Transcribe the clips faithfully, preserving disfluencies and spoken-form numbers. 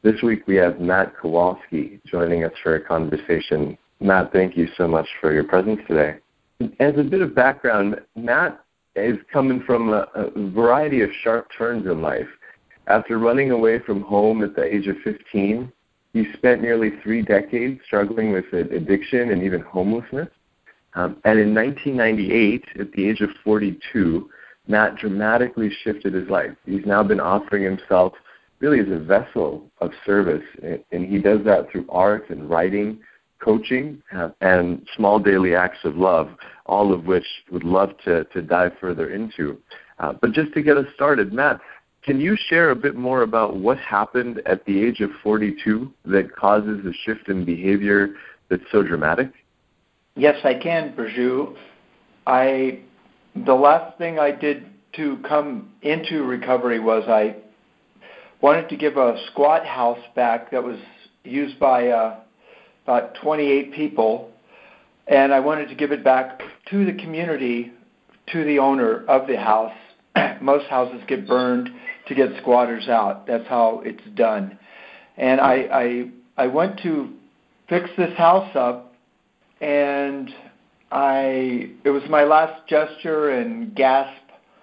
This week we have Matt Kowalski joining us for a conversation. Matt, thank you so much for your presence today. As a bit of background, Matt is coming from a, a variety of sharp turns in life. After running away from home at the age of fifteen, he spent nearly three decades struggling with addiction and even homelessness. Um, and in nineteen ninety-eight, at the age of forty-two, Matt dramatically shifted his life. He's now been offering himself really as a vessel of service, and he does that through art and writing, coaching, uh, and small daily acts of love, all of which would love to, to dive further into. Uh, but just to get us started, Matt, can you share a bit more about what happened at the age of forty-two that causes a shift in behavior that's so dramatic? Yes, I can, Burju. I, the last thing I did to come into recovery was I wanted to give a squat house back that was used by uh, about twenty-eight people, and I wanted to give it back to the community, to the owner of the house. Most houses get burned to get squatters out. That's how it's done. And I, I, I went to fix this house up, and I it was my last gesture and gasp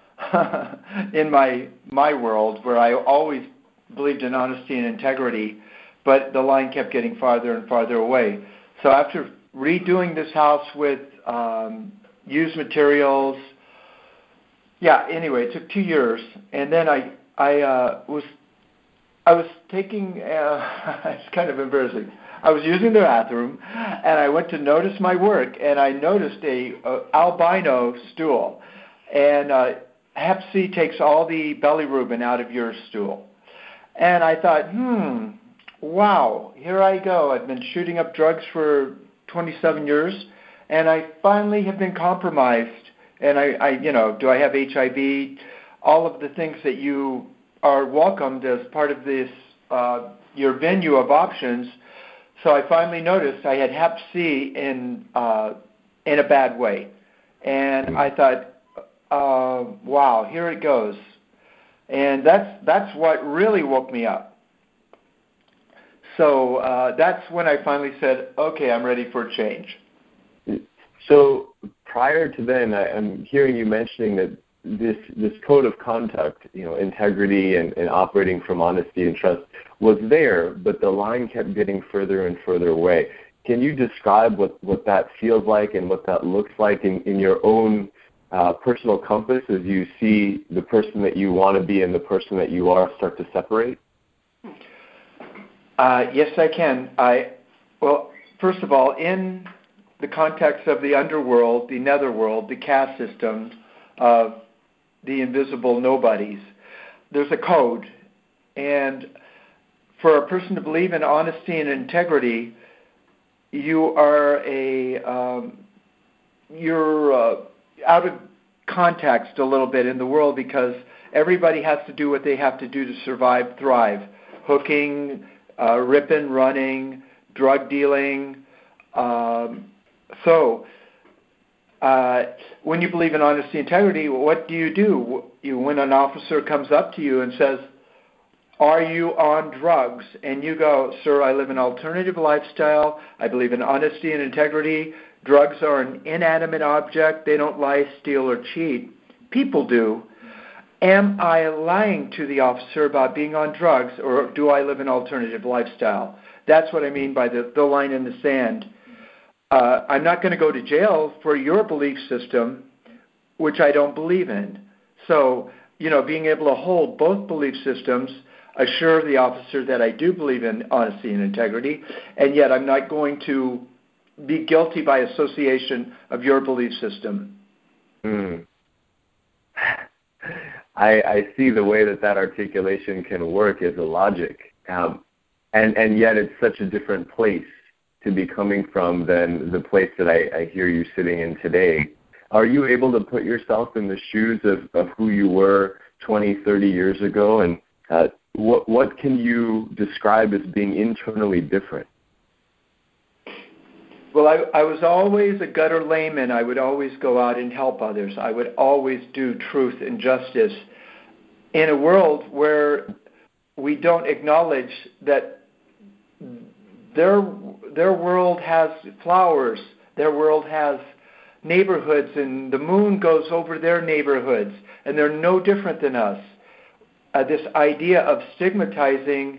in my my world, where I always believed in honesty and integrity, but the line kept getting farther and farther away. So after redoing this house with um, used materials, yeah, anyway, it took two years, and then I I uh, was I was taking uh, it's kind of embarrassing. I was using the bathroom, and I went to notice my work, and I noticed a, a albino stool, and uh, Hep C takes all the bilirubin out of your stool, and I thought, hmm, wow, here I go. I've been shooting up drugs for twenty-seven years, and I finally have been compromised. And I, I, you know, do I have H I V? All of the things that you are welcomed as part of this, uh, your venue of options. So I finally noticed I had Hep C in uh, in a bad way, and I thought, uh, wow, here it goes. And that's that's what really woke me up. So uh, that's when I finally said, okay, I'm ready for change. So prior to then, I, I'm hearing you mentioning that this this code of conduct, you know, integrity and, and operating from honesty and trust was there, but the line kept getting further and further away. Can you describe what, what that feels like and what that looks like in, in your own uh, personal compass as you see the person that you want to be and the person that you are start to separate? Uh, yes, I can. I well, first of all, in the context of the underworld, the netherworld, the caste system of the invisible nobodies, there's a code. And for a person to believe in honesty and integrity, you are a um, you're uh, out of context a little bit in the world, because everybody has to do what they have to do to survive, thrive. Hooking, uh, ripping, running, drug dealing. Um, so uh, when you believe in honesty and integrity, what do you do? You, when an officer comes up to you and says, are you on drugs? And you go, sir, I live an alternative lifestyle. I believe in honesty and integrity. Drugs are an inanimate object. They don't lie, steal, or cheat. People do. Am I lying to the officer about being on drugs, or do I live an alternative lifestyle? That's what I mean by the, the line in the sand. Uh, I'm not going to go to jail for your belief system, which I don't believe in. So, you know, being able to hold both belief systems, assure the officer that I do believe in honesty and integrity, and yet I'm not going to be guilty by association of your belief system. Mm. I, I see the way that that articulation can work as a logic, um, and, and yet it's such a different place to be coming from than the place that I, I hear you sitting in today. Are you able to put yourself in the shoes of, of who you were twenty, thirty years ago, and uh, what, what can you describe as being internally different? Well, I, I was always a gutter layman. I would always go out and help others. I would always do truth and justice in a world where we don't acknowledge that their their world has flowers, their world has neighborhoods, and the moon goes over their neighborhoods, and they're no different than us. Uh, this idea of stigmatizing.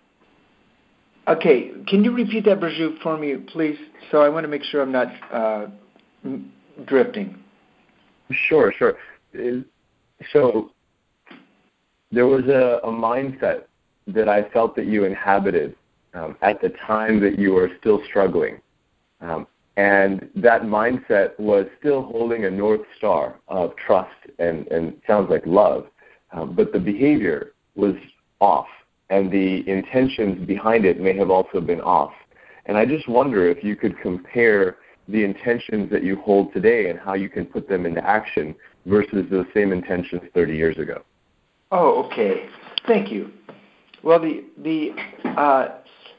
Okay, can you repeat that, Burju, for me, please? So I want to make sure I'm not uh, drifting. Sure, sure. So there was a, a mindset that I felt that you inhabited um, at the time that you were still struggling. Um, and that mindset was still holding a North Star of trust and, and sounds like love. Um, but the behavior was off, and the intentions behind it may have also been off. And I just wonder if you could compare the intentions that you hold today and how you can put them into action versus those same intentions thirty years ago. Oh, okay. Thank you. Well, the the uh,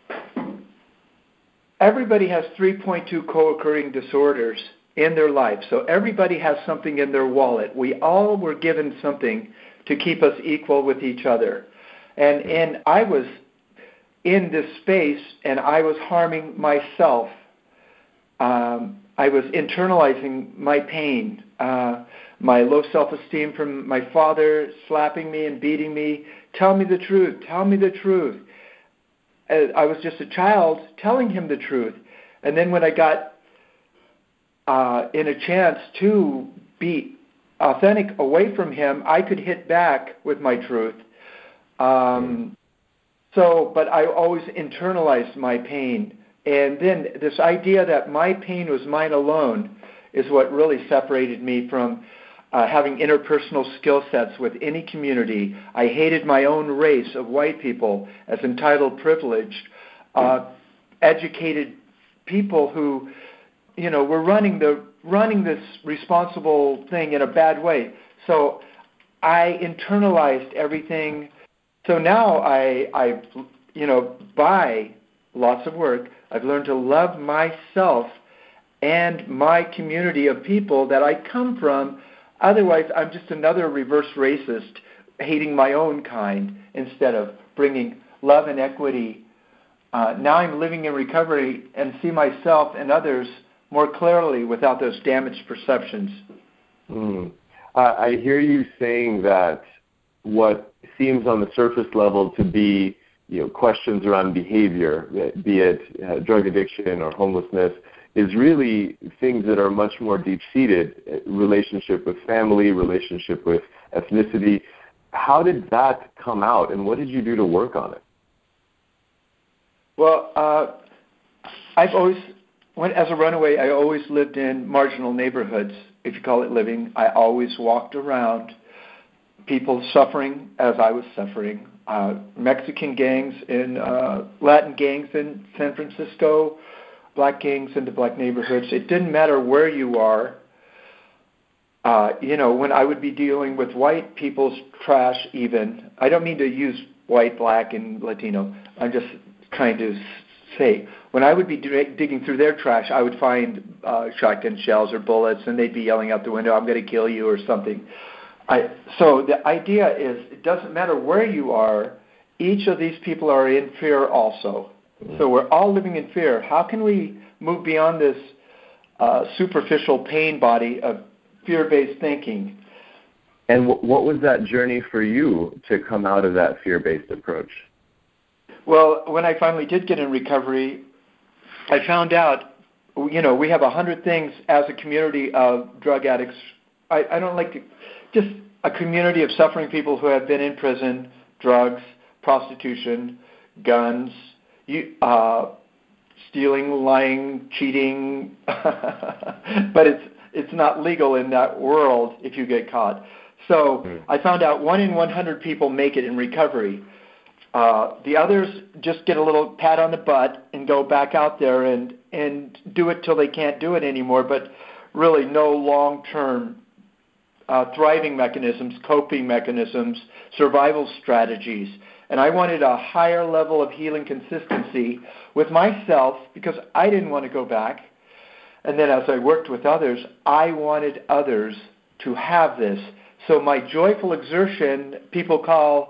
everybody has three point two co-occurring disorders in their life. So everybody has something in their wallet. We all were given something to keep us equal with each other. And and I was in this space, and I was harming myself. Um, I was internalizing my pain, uh, my low self-esteem from my father slapping me and beating me. Tell me the truth. Tell me the truth. I was just a child telling him the truth. And then when I got uh, in a chance to be authentic away from him, I could hit back with my truth. Um, so, but I always internalized my pain. And then this idea that my pain was mine alone is what really separated me from uh, having interpersonal skill sets with any community. I hated my own race of white people as entitled, privileged, uh, educated people who, you know, were running the running this responsible thing in a bad way. So I internalized everything. So now I, I, you know, by lots of work, I've learned to love myself and my community of people that I come from. Otherwise, I'm just another reverse racist, hating my own kind instead of bringing love and equity. Uh, now I'm living in recovery and see myself and others more clearly without those damaged perceptions. Mm. Uh, I hear you saying that what seems on the surface level to be, you know, questions around behavior, be it uh, drug addiction or homelessness, is really things that are much more deep-seated, relationship with family, relationship with ethnicity. How did that come out, and what did you do to work on it? Well, uh, I've always, when, as a runaway, I always lived in marginal neighborhoods, if you call it living. I always walked around, people suffering as I was suffering. Uh, Mexican gangs in uh, Latin gangs in San Francisco, black gangs in the black neighborhoods. It didn't matter where you are. Uh, you know, when I would be dealing with white people's trash even, I don't mean to use white, black, and Latino. I'm just trying to say, when I would be digging through their trash, I would find uh, shotgun shells or bullets, and they'd be yelling out the window, I'm going to kill you or something. I, so the idea is, it doesn't matter where you are, each of these people are in fear also. So we're all living in fear. How can we move beyond this uh, superficial pain body of fear-based thinking? And w- what was that journey for you to come out of that fear-based approach? Well, when I finally did get in recovery, I found out, you know, we have a hundred things as a community of drug addicts. I, I don't like to, just a community of suffering people who have been in prison, drugs, prostitution, guns, you, uh, stealing, lying, cheating, but it's it's not legal in that world if you get caught. So mm. I found out one in one hundred people make it in recovery. Uh, the others just get a little pat on the butt and go back out there and, and do it till they can't do it anymore, but really no long-term uh, thriving mechanisms, coping mechanisms, survival strategies. And I wanted a higher level of healing consistency with myself because I didn't want to go back. And then as I worked with others, I wanted others to have this. So my joyful exertion, people call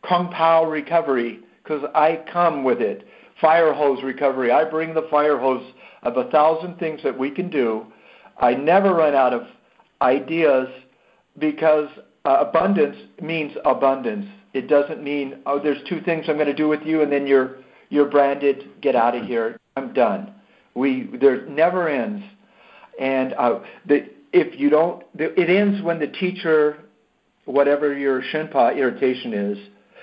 Kung Pao recovery, because I come with it. Fire hose recovery. I bring the fire hose of a thousand things that we can do. I never run out of ideas because uh, abundance means abundance. It doesn't mean, oh, there's two things I'm going to do with you, and then you're you're branded. Get out of here. I'm done. We there never ends, and uh, the, if you don't, the, it ends when the teacher, whatever your Shenpa irritation is,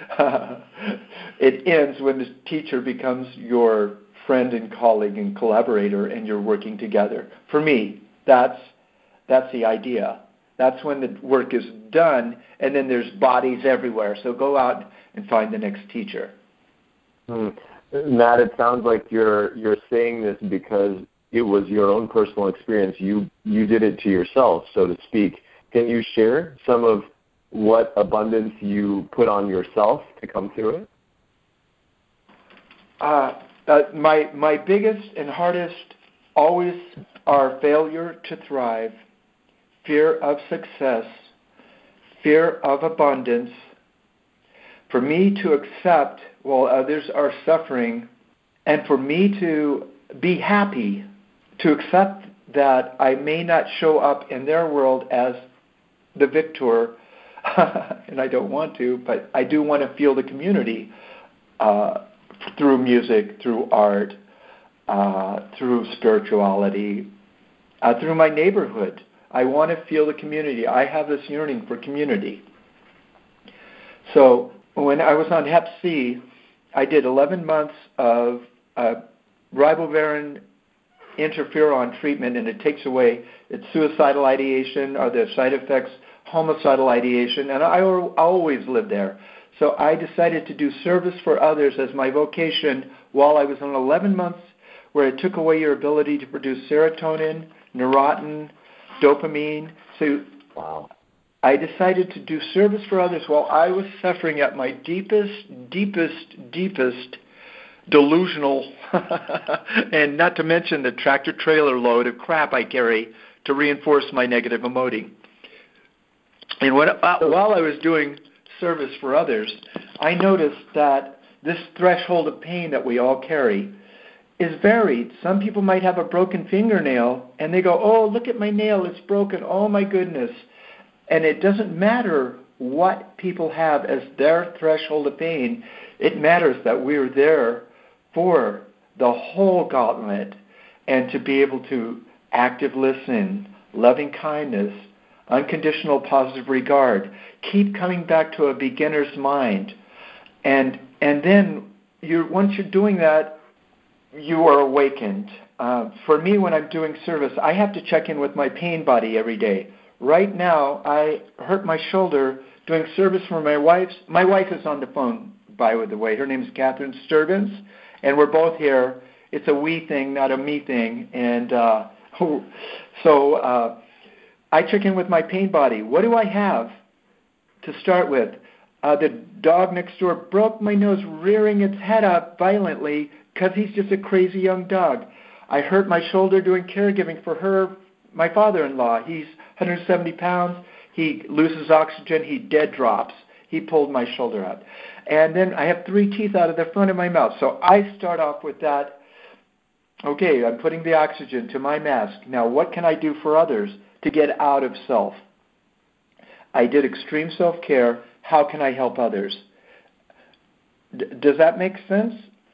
it ends when the teacher becomes your friend and colleague and collaborator, and you're working together. For me, that's that's the idea. That's when the work is done, and then there's bodies everywhere. So go out and find the next teacher. Hmm. Matt, it sounds like you're you're saying this because it was your own personal experience. You you did it to yourself, so to speak. Can you share some of what abundance you put on yourself to come through it? Uh, uh, my my biggest and hardest always are failure to thrive, fear of success, fear of abundance. For me to accept while others are suffering, and for me to be happy, to accept that I may not show up in their world as the victor, and I don't want to, but I do want to feel the community uh, through music, through art, uh, through spirituality, uh, through my neighborhood. I want to feel the community. I have this yearning for community. So when I was on Hep C, I did eleven months of uh, ribavirin interferon treatment, and it takes away its suicidal ideation or the side effects, homicidal ideation, and I always lived there. So I decided to do service for others as my vocation while I was on eleven months, where it took away your ability to produce serotonin, neurotin, dopamine. So wow. I decided to do service for others while I was suffering at my deepest, deepest, deepest delusional, and not to mention the tractor-trailer load of crap I carry to reinforce my negative emoting. And when, uh, while I was doing service for others, I noticed that this threshold of pain that we all carry is varied. Some people might have a broken fingernail, and they go, oh, look at my nail, it's broken, oh my goodness. And it doesn't matter what people have as their threshold of pain. It matters that we're there for the whole gauntlet, and to be able to active listen, loving kindness, unconditional positive regard, keep coming back to a beginner's mind. And and then you once you're doing that, you are awakened. Uh, for me, when I'm doing service, I have to check in with my pain body every day. Right now, I hurt my shoulder doing service for my wife's. My wife is on the phone, by the way. Her name is Catherine Sturbins, and we're both here. It's a we thing, not a me thing. And uh, so uh, I check in with my pain body. What do I have to start with? Uh, the dog next door broke my nose, rearing its head up violently because he's just a crazy young dog. I hurt my shoulder doing caregiving for her, my father-in-law. He's one hundred seventy pounds. He loses oxygen. He dead drops. He pulled my shoulder out. And then I have three teeth out of the front of my mouth. So I start off with that. Okay, I'm putting the oxygen to my mask. Now, what can I do for others to get out of self? I did extreme self-care. How can I help others? D- does that make sense?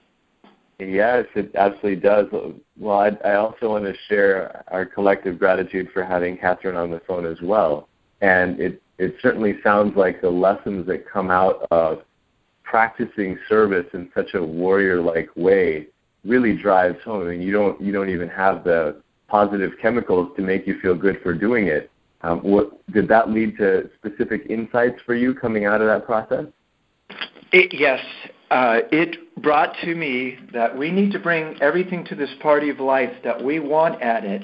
Yes, it absolutely does. Well, I, I also want to share our collective gratitude for having Catherine on the phone as well. And it, it certainly sounds like the lessons that come out of practicing service in such a warrior-like way really drives home. I mean, you don't you don't even have the positive chemicals to make you feel good for doing it. Um, what did that lead to specific insights for you coming out of that process? It, yes. Uh, it brought to me that we need to bring everything to this party of life that we want at it.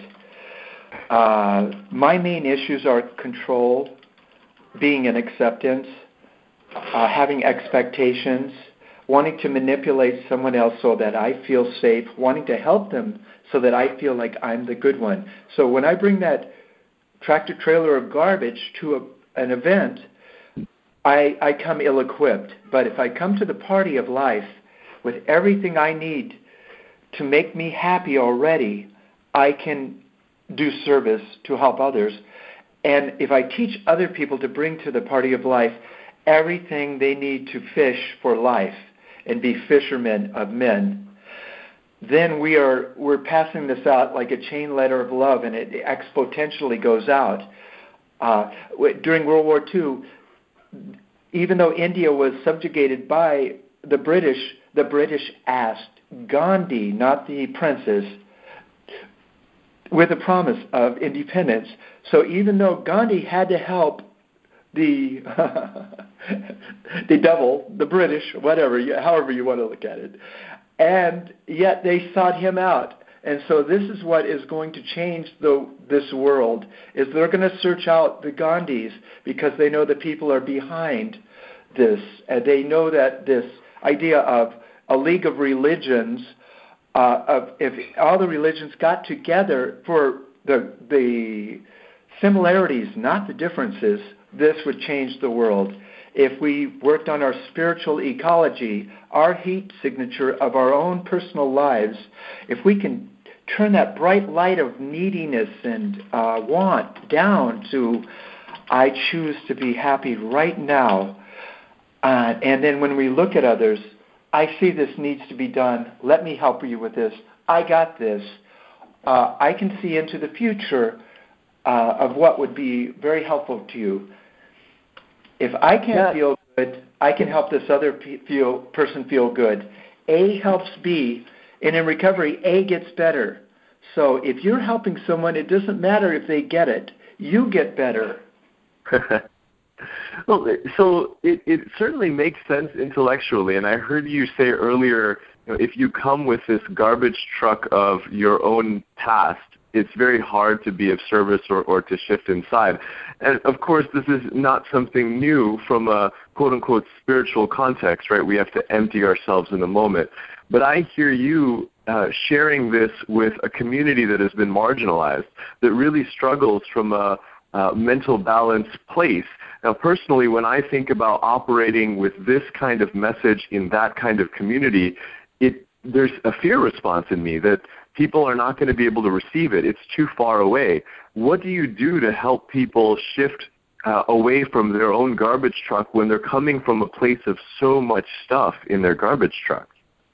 Uh, my main issues are control, being in acceptance, uh, having expectations, wanting to manipulate someone else so that I feel safe, wanting to help them so that I feel like I'm the good one. So when I bring that tractor trailer of garbage to a, an event, I, I come ill-equipped. But if I come to the party of life with everything I need to make me happy already, I can do service to help others. And if I teach other people to bring to the party of life everything they need to fish for life and be fishermen of men, then we are we're passing this out like a chain letter of love, and it exponentially goes out. Uh, during World War Two, even though India was subjugated by the British, the British asked Gandhi, not the princes, with a promise of independence. So even though Gandhi had to help the the devil, the British, whatever, however you want to look at it, and yet they sought him out. And so this is what is going to change the, this world, is they're going to search out the Gandhis because they know the people are behind this. And they know that this idea of a league of religions, uh, of if all the religions got together for the the similarities, not the differences, this would change the world. If we worked on our spiritual ecology, our heat signature of our own personal lives, if we can turn that bright light of neediness and uh, want down to, I choose to be happy right now. Uh, and then when we look at others, I see this needs to be done. Let me help you with this. I got this. Uh, I can see into the future uh, of what would be very helpful to you. If I can't yeah. feel good, I can help this other pe- feel, person feel good. A helps B, and in recovery, A gets better. So if you're helping someone, it doesn't matter if they get it. You get better. Well, so it, it certainly makes sense intellectually, and I heard you say earlier, you know, if you come with this garbage truck of your own past, it's very hard to be of service or, or to shift inside. And, of course, this is not something new from a quote-unquote spiritual context, right? We have to empty ourselves in the moment. But I hear you uh, sharing this with a community that has been marginalized, that really struggles from a uh, mental balance place. Now, personally, when I think about operating with this kind of message in that kind of community, it there's a fear response in me that people are not going to be able to receive it. It's too far away. What do you do to help people shift uh, away from their own garbage truck when they're coming from a place of so much stuff in their garbage truck?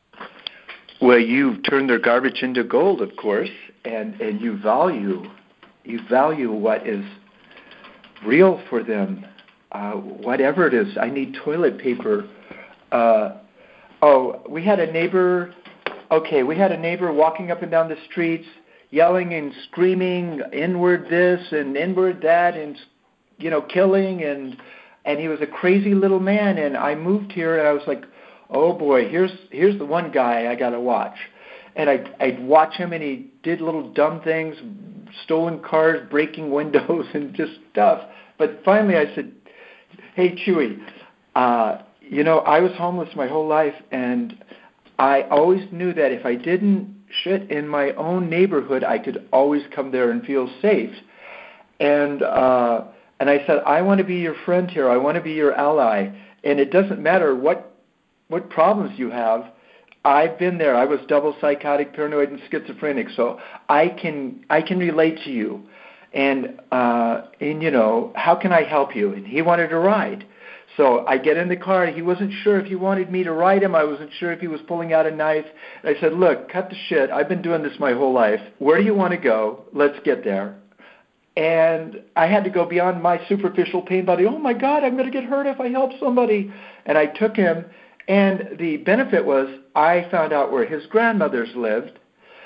Well, you turn their garbage into gold, of course, and, and you value you value what is real for them, uh, whatever it is. I need toilet paper. Uh, oh, we had a neighbor... Okay, we had a neighbor walking up and down the streets, yelling and screaming, inward this and inward that, and, you know, killing, and and he was a crazy little man. And I moved here, and I was like, oh boy, here's here's the one guy I got to watch. And I I'd watch him, and he did little dumb things, stolen cars, breaking windows, and just stuff. But finally, I said, hey, Chewy, uh, you know, I was homeless my whole life, and I always knew that if I didn't shit in my own neighborhood, I could always come there and feel safe. And uh, and I said, I want to be your friend here. I want to be your ally. And it doesn't matter what what problems you have. I've been there. I was double psychotic, paranoid, and schizophrenic, so I can I can relate to you. And uh, and you know, how can I help you? And he wanted to ride. So I get in the car. He wasn't sure if he wanted me to ride him. I wasn't sure if he was pulling out a knife. I said, look, cut the shit. I've been doing this my whole life. Where do you want to go? Let's get there. And I had to go beyond my superficial pain body. Oh, my God, I'm going to get hurt if I help somebody. And I took him. And the benefit was I found out where his grandmothers lived.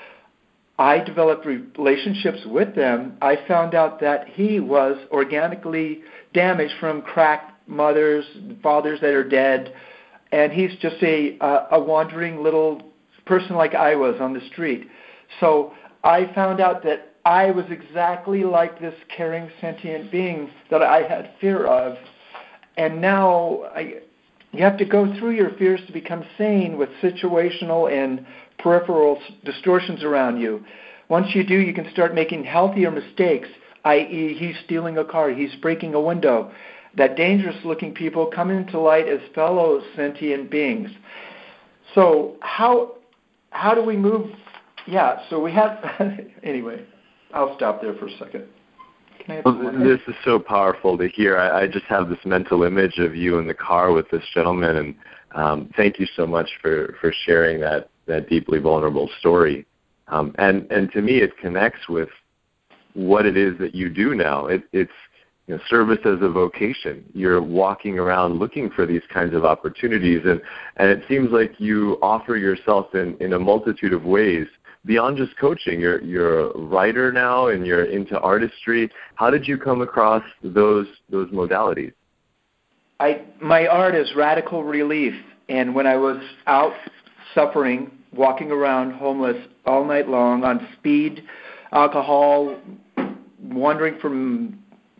I developed relationships with them. I found out that he was organically damaged from crack mothers, fathers that are dead, and he's just a uh, a wandering little person like I was on the street. So I found out that I was exactly like this caring, sentient being that I had fear of, and now I, you have to go through your fears to become sane with situational and peripheral distortions around you. Once you do, you can start making healthier mistakes, that is he's stealing a car, he's breaking a window. that dangerous-looking people come into light as fellow sentient beings. So how how do we move? Yeah, so we have, anyway, I'll stop there for a second. Can I have well, this is so powerful to hear. I, I just have this mental image of you in the car with this gentleman, and um, thank you so much for, for sharing that, that deeply vulnerable story. Um, and, and to me, it connects with what it is that you do now. It, it's you know, service as a vocation. You're walking around looking for these kinds of opportunities, and, and it seems like you offer yourself in, in a multitude of ways beyond just coaching. You're, you're a writer now, and you're into artistry. How did you come across those those modalities? I my art is radical relief, and when I was out suffering, walking around homeless all night long on speed, alcohol, wandering from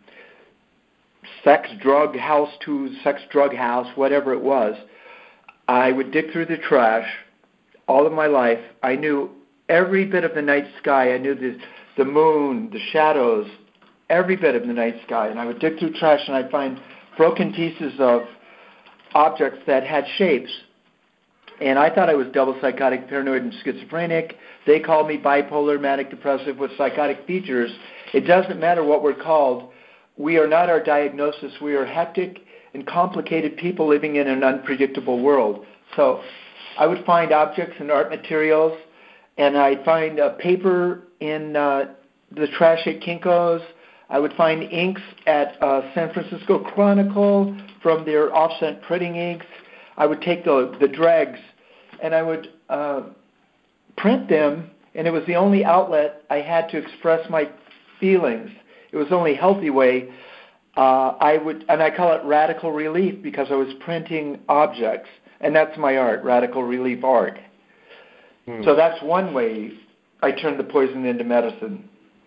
sex drug house to sex drug house, whatever it was, I would dig through the trash all of my life. I knew every bit of the night sky. I knew the, the moon, the shadows, every bit of the night sky. And I would dig through trash and I'd find broken pieces of objects that had shapes. And I thought I was double psychotic, paranoid, and schizophrenic. They called me bipolar, manic depressive with psychotic features. It doesn't matter what we're called. We are not our diagnosis. We are hectic and complicated people living in an unpredictable world. So I would find objects and art materials, and I'd find uh, paper in uh, the trash at Kinko's. I would find inks at uh, San Francisco Chronicle from their offset printing inks. I would take the, the dregs, and I would uh, print them, and it was the only outlet I had to express my feelings. It was the only healthy way. Uh, I would, and I call it radical relief because I was printing objects, and that's my art, radical relief art. Hmm. So that's one way I turned the poison into medicine.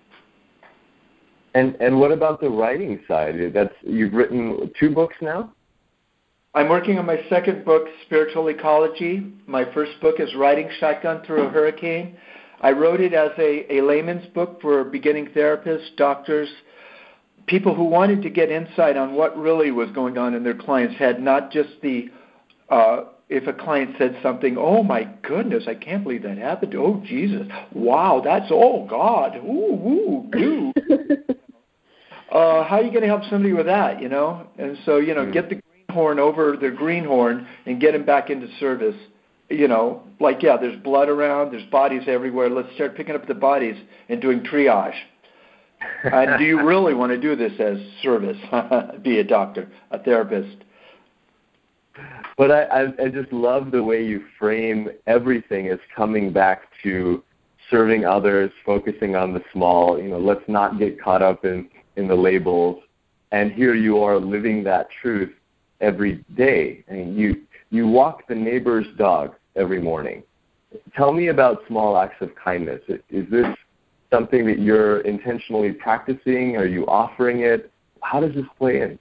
And and what about the writing side? That's you've written two books now? I'm working on my second book, Spiritual Ecology. My first book is Riding Shotgun Through a Hurricane. I wrote it as a, a layman's book for beginning therapists, doctors, people who wanted to get insight on what really was going on in their client's head, not just the, uh, if a client said something, oh my goodness, I can't believe that happened. Oh, Jesus. Wow, that's, oh, God. Ooh, ooh, ooh. uh, how are you going to help somebody with that, you know? And so, you know, mm. get the greenhorn over the greenhorn and get him back into service. You know, like, yeah, there's blood around, there's bodies everywhere. Let's start picking up the bodies and doing triage. And do you really want to do this as service? Be a doctor, a therapist. But I, I, I just love the way you frame everything as coming back to serving others, focusing on the small. You know, let's not get caught up in, in the labels. And here you are living that truth every day. I mean, you you walk the neighbor's dog every morning. Tell me about small acts of kindness. Is this something that you're intentionally practicing? Are you offering it? How does this play in?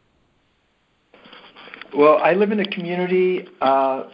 Well, I live in a community uh,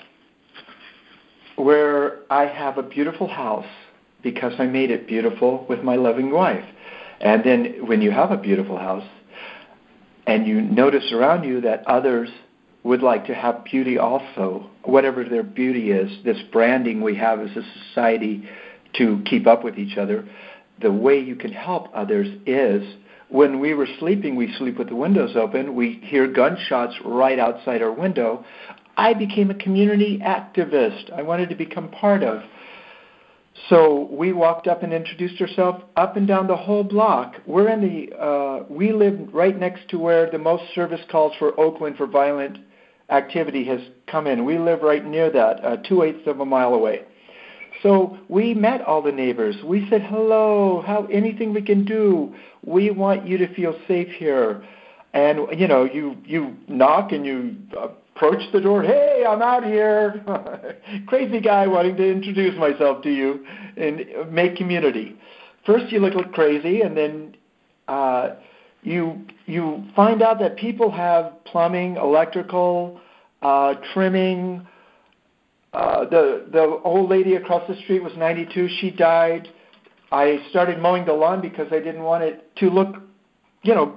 where I have a beautiful house because I made it beautiful with my loving wife. And then when you have a beautiful house and you notice around you that others would like to have beauty also, whatever their beauty is, this branding we have as a society to keep up with each other, the way you can help others is when we were sleeping, we sleep with the windows open, we hear gunshots right outside our window. I became a community activist. I wanted to become part of. So we walked up and introduced ourselves up and down the whole block. We're in the, uh, we live right next to where the most service calls for Oakland for violent activity has come in. We live right near that, uh, two-eighths of a mile away. So we met all the neighbors. We said, hello, how anything we can do. We want you to feel safe here. And, you know, you, you knock and you approach the door. Hey, I'm out here. Crazy guy wanting to introduce myself to you and make community. First you look crazy, and then uh, you you find out that people have plumbing, electrical, uh, trimming. Uh, the the old lady across the street was ninety-two. She died. I started mowing the lawn because I didn't want it to look, you know,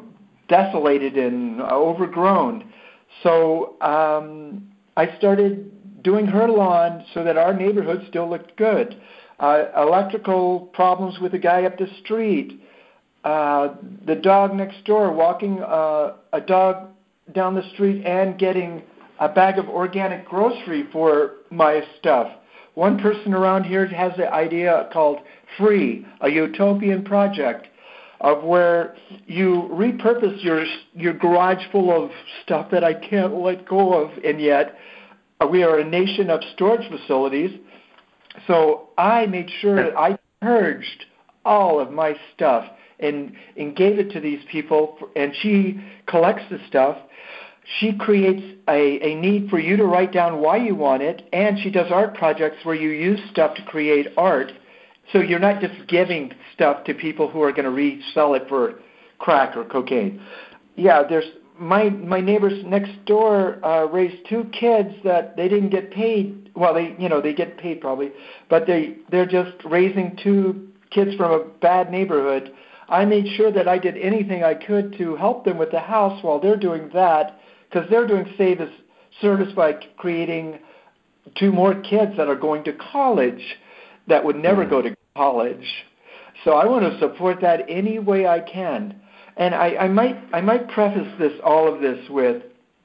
desolated and overgrown. So um, I started doing her lawn so that our neighborhood still looked good. Uh, electrical problems with the guy up the street. Uh, the dog next door walking uh, a dog down the street and getting a bag of organic grocery for my stuff. One person around here has the idea called Free, a utopian project of where you repurpose your your garage full of stuff that I can't let go of, and yet we are a nation of storage facilities. So I made sure that I purged all of my stuff and, and gave it to these people, and she collects the stuff. She creates a, a need for you to write down why you want it, and she does art projects where you use stuff to create art. So you're not just giving stuff to people who are going to resell it for crack or cocaine. Yeah, there's my my neighbors next door uh, raised two kids that they didn't get paid. Well, they you know they get paid probably, but they they're just raising two kids from a bad neighborhood. I made sure that I did anything I could to help them with the house while they're doing that, because they're doing save as service by creating two more kids that are going to college that would never go to college. So I want to support that any way I can. And I, I might I might preface this all of this with,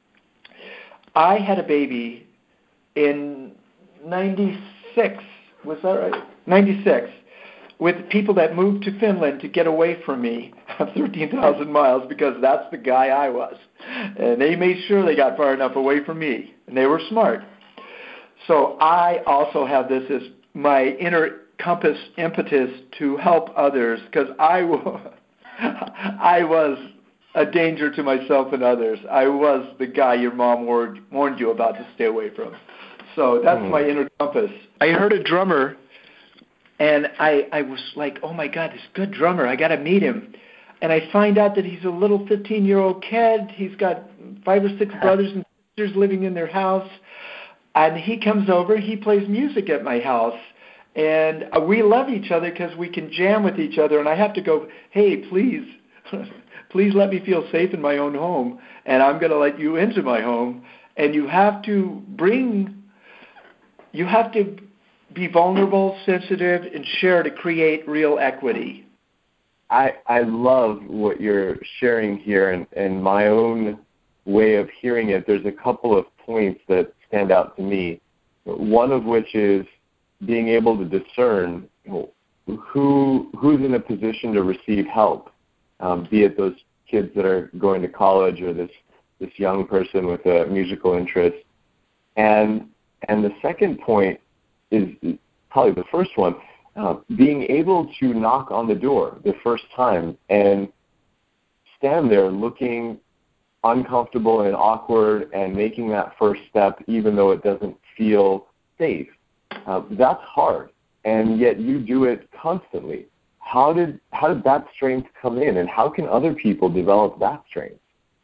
I had a baby in ninety-six, was that right? ninety-six, with people that moved to Finland to get away from me, thirteen thousand miles, because that's the guy I was. And they made sure they got far enough away from me, and they were smart. So I also have this as my inner compass impetus to help others, because I was... I was a danger to myself and others. I was the guy your mom warned, warned you about to stay away from. So that's mm. my inner compass. I heard a drummer, and I, I was like, oh, my God, this good drummer. I got to meet him. And I find out that he's a little fifteen-year-old kid. He's got five or six brothers and sisters living in their house. And he comes over. He plays music at my house. And we love each other because we can jam with each other. And I have to go, hey, please, please let me feel safe in my own home. And I'm going to let you into my home. And you have to bring, you have to be vulnerable, sensitive, and share to create real equity. I, I love what you're sharing here, and, and my own way of hearing it. There's a couple of points that stand out to me. One of which is being able to discern who who's in a position to receive help, um, be it those kids that are going to college or this this young person with a musical interest. And and the second point is probably the first one, uh, being able to knock on the door the first time and stand there looking uncomfortable and awkward and making that first step even though it doesn't feel safe. Uh, that's hard, and yet you do it constantly. How did how did that strength come in, and how can other people develop that strength?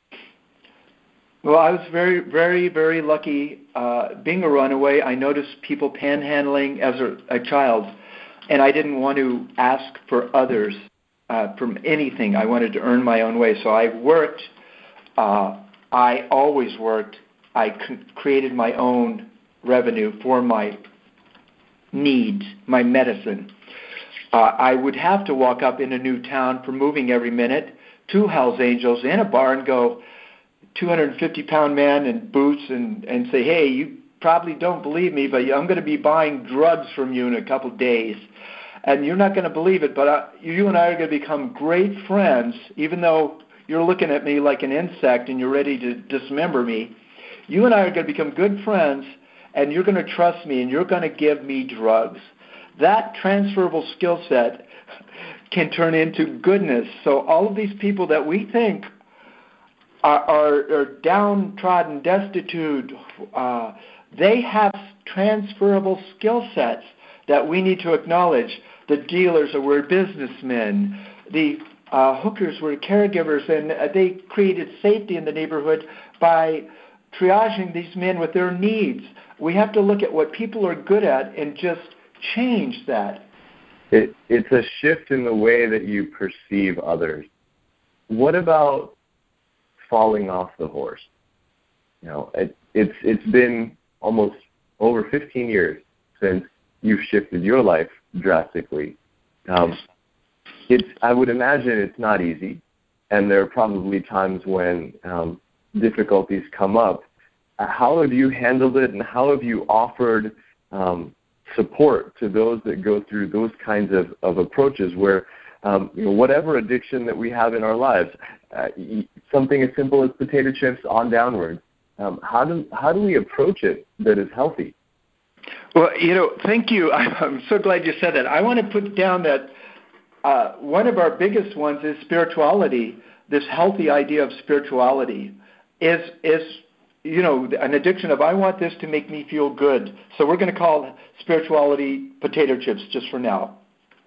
Well, I was very, very, very lucky. Uh, being a runaway, I noticed people panhandling as a, a child, and I didn't want to ask for others uh, from anything. I wanted to earn my own way, so I worked. Uh, I always worked. I c- created my own revenue for my needs, my medicine. Uh, I would have to walk up in a new town for moving every minute to Hell's Angels in a bar and go, two hundred fifty pound man in boots, and, and say, hey, you probably don't believe me, but I'm going to be buying drugs from you in a couple of days. And you're not going to believe it, but I, you and I are going to become great friends, even though you're looking at me like an insect and you're ready to dismember me. You and I are going to become good friends, and you're going to trust me, and you're going to give me drugs. That transferable skill set can turn into goodness. So all of these people that we think are, are, are downtrodden, destitute, uh, they have transferable skill sets that we need to acknowledge. The dealers were businessmen. The uh, hookers were caregivers, and uh, they created safety in the neighborhood by triaging these men with their needs. We have to look at what people are good at and just change that. It, it's a shift in the way that you perceive others. What about falling off the horse. You know, it, it's it's been almost over fifteen years since you've shifted your life drastically. Um, it's I would imagine it's not easy, and there are probably times when um, difficulties come up. How have you handled it, and how have you offered um, support to those that go through those kinds of, of approaches where, um, you know, whatever addiction that we have in our lives, uh, something as simple as potato chips on downwards, um, how do how do we approach it that is healthy? Well, you know, thank you. I'm so glad you said that. I want to put down that uh, one of our biggest ones is spirituality. This healthy idea of spirituality is is you know an addiction of I want this to make me feel good. So we're going to call spirituality potato chips just for now.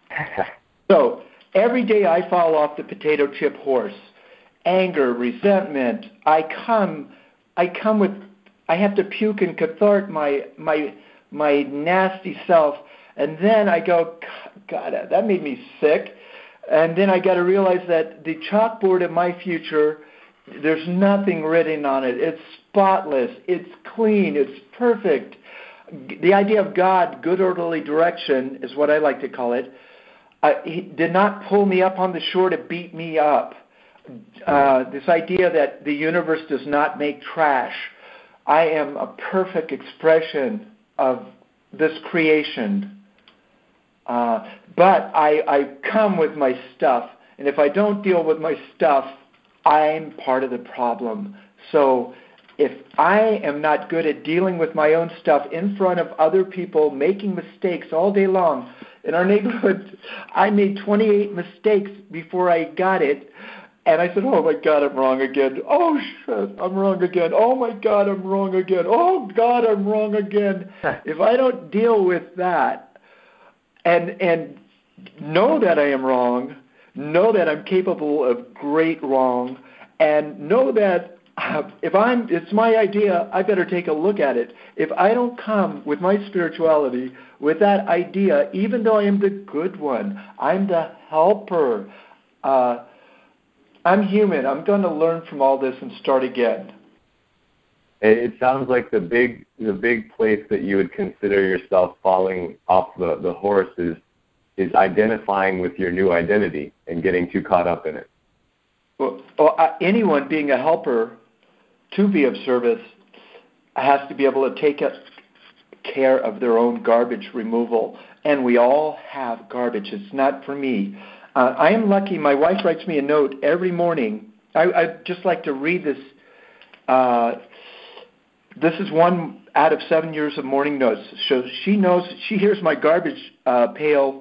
So every day I fall off the potato chip horse. Anger, resentment. I come, I come with. I have to puke and cathart my my. my nasty self, and then I go, God, that made me sick. And then I got to realize that the chalkboard of my future, there's nothing written on it. It's spotless. It's clean. It's perfect. The idea of God, good orderly direction, is what I like to call it. Uh, he did not pull me up on the shore to beat me up. Uh, this idea that the universe does not make trash. I am a perfect expression of this creation. Uh, but I, I come with my stuff, and if I don't deal with my stuff, I'm part of the problem. So if I am not good at dealing with my own stuff in front of other people, making mistakes all day long, in our neighborhood, I made twenty-eight mistakes before I got it. And I said, oh, my God, I'm wrong again. Oh, shit, I'm wrong again. Oh, my God, I'm wrong again. Oh, God, I'm wrong again. If I don't deal with that and and know that I am wrong, know that I'm capable of great wrong, and know that uh, if I'm, it's my idea, I better take a look at it. If I don't come with my spirituality, with that idea, even though I am the good one, I'm the helper, uh, I'm human. I'm going to learn from all this and start again. It sounds like the big the big place that you would consider yourself falling off the, the horse is, is identifying with your new identity and getting too caught up in it. Well, well uh, anyone being a helper to be of service has to be able to take care of their own garbage removal. And we all have garbage. It's not for me. Uh, I am lucky. My wife writes me a note every morning. I, I'd just like to read this. Uh, this is one out of seven years of morning notes. So she knows, she hears my garbage uh, pail,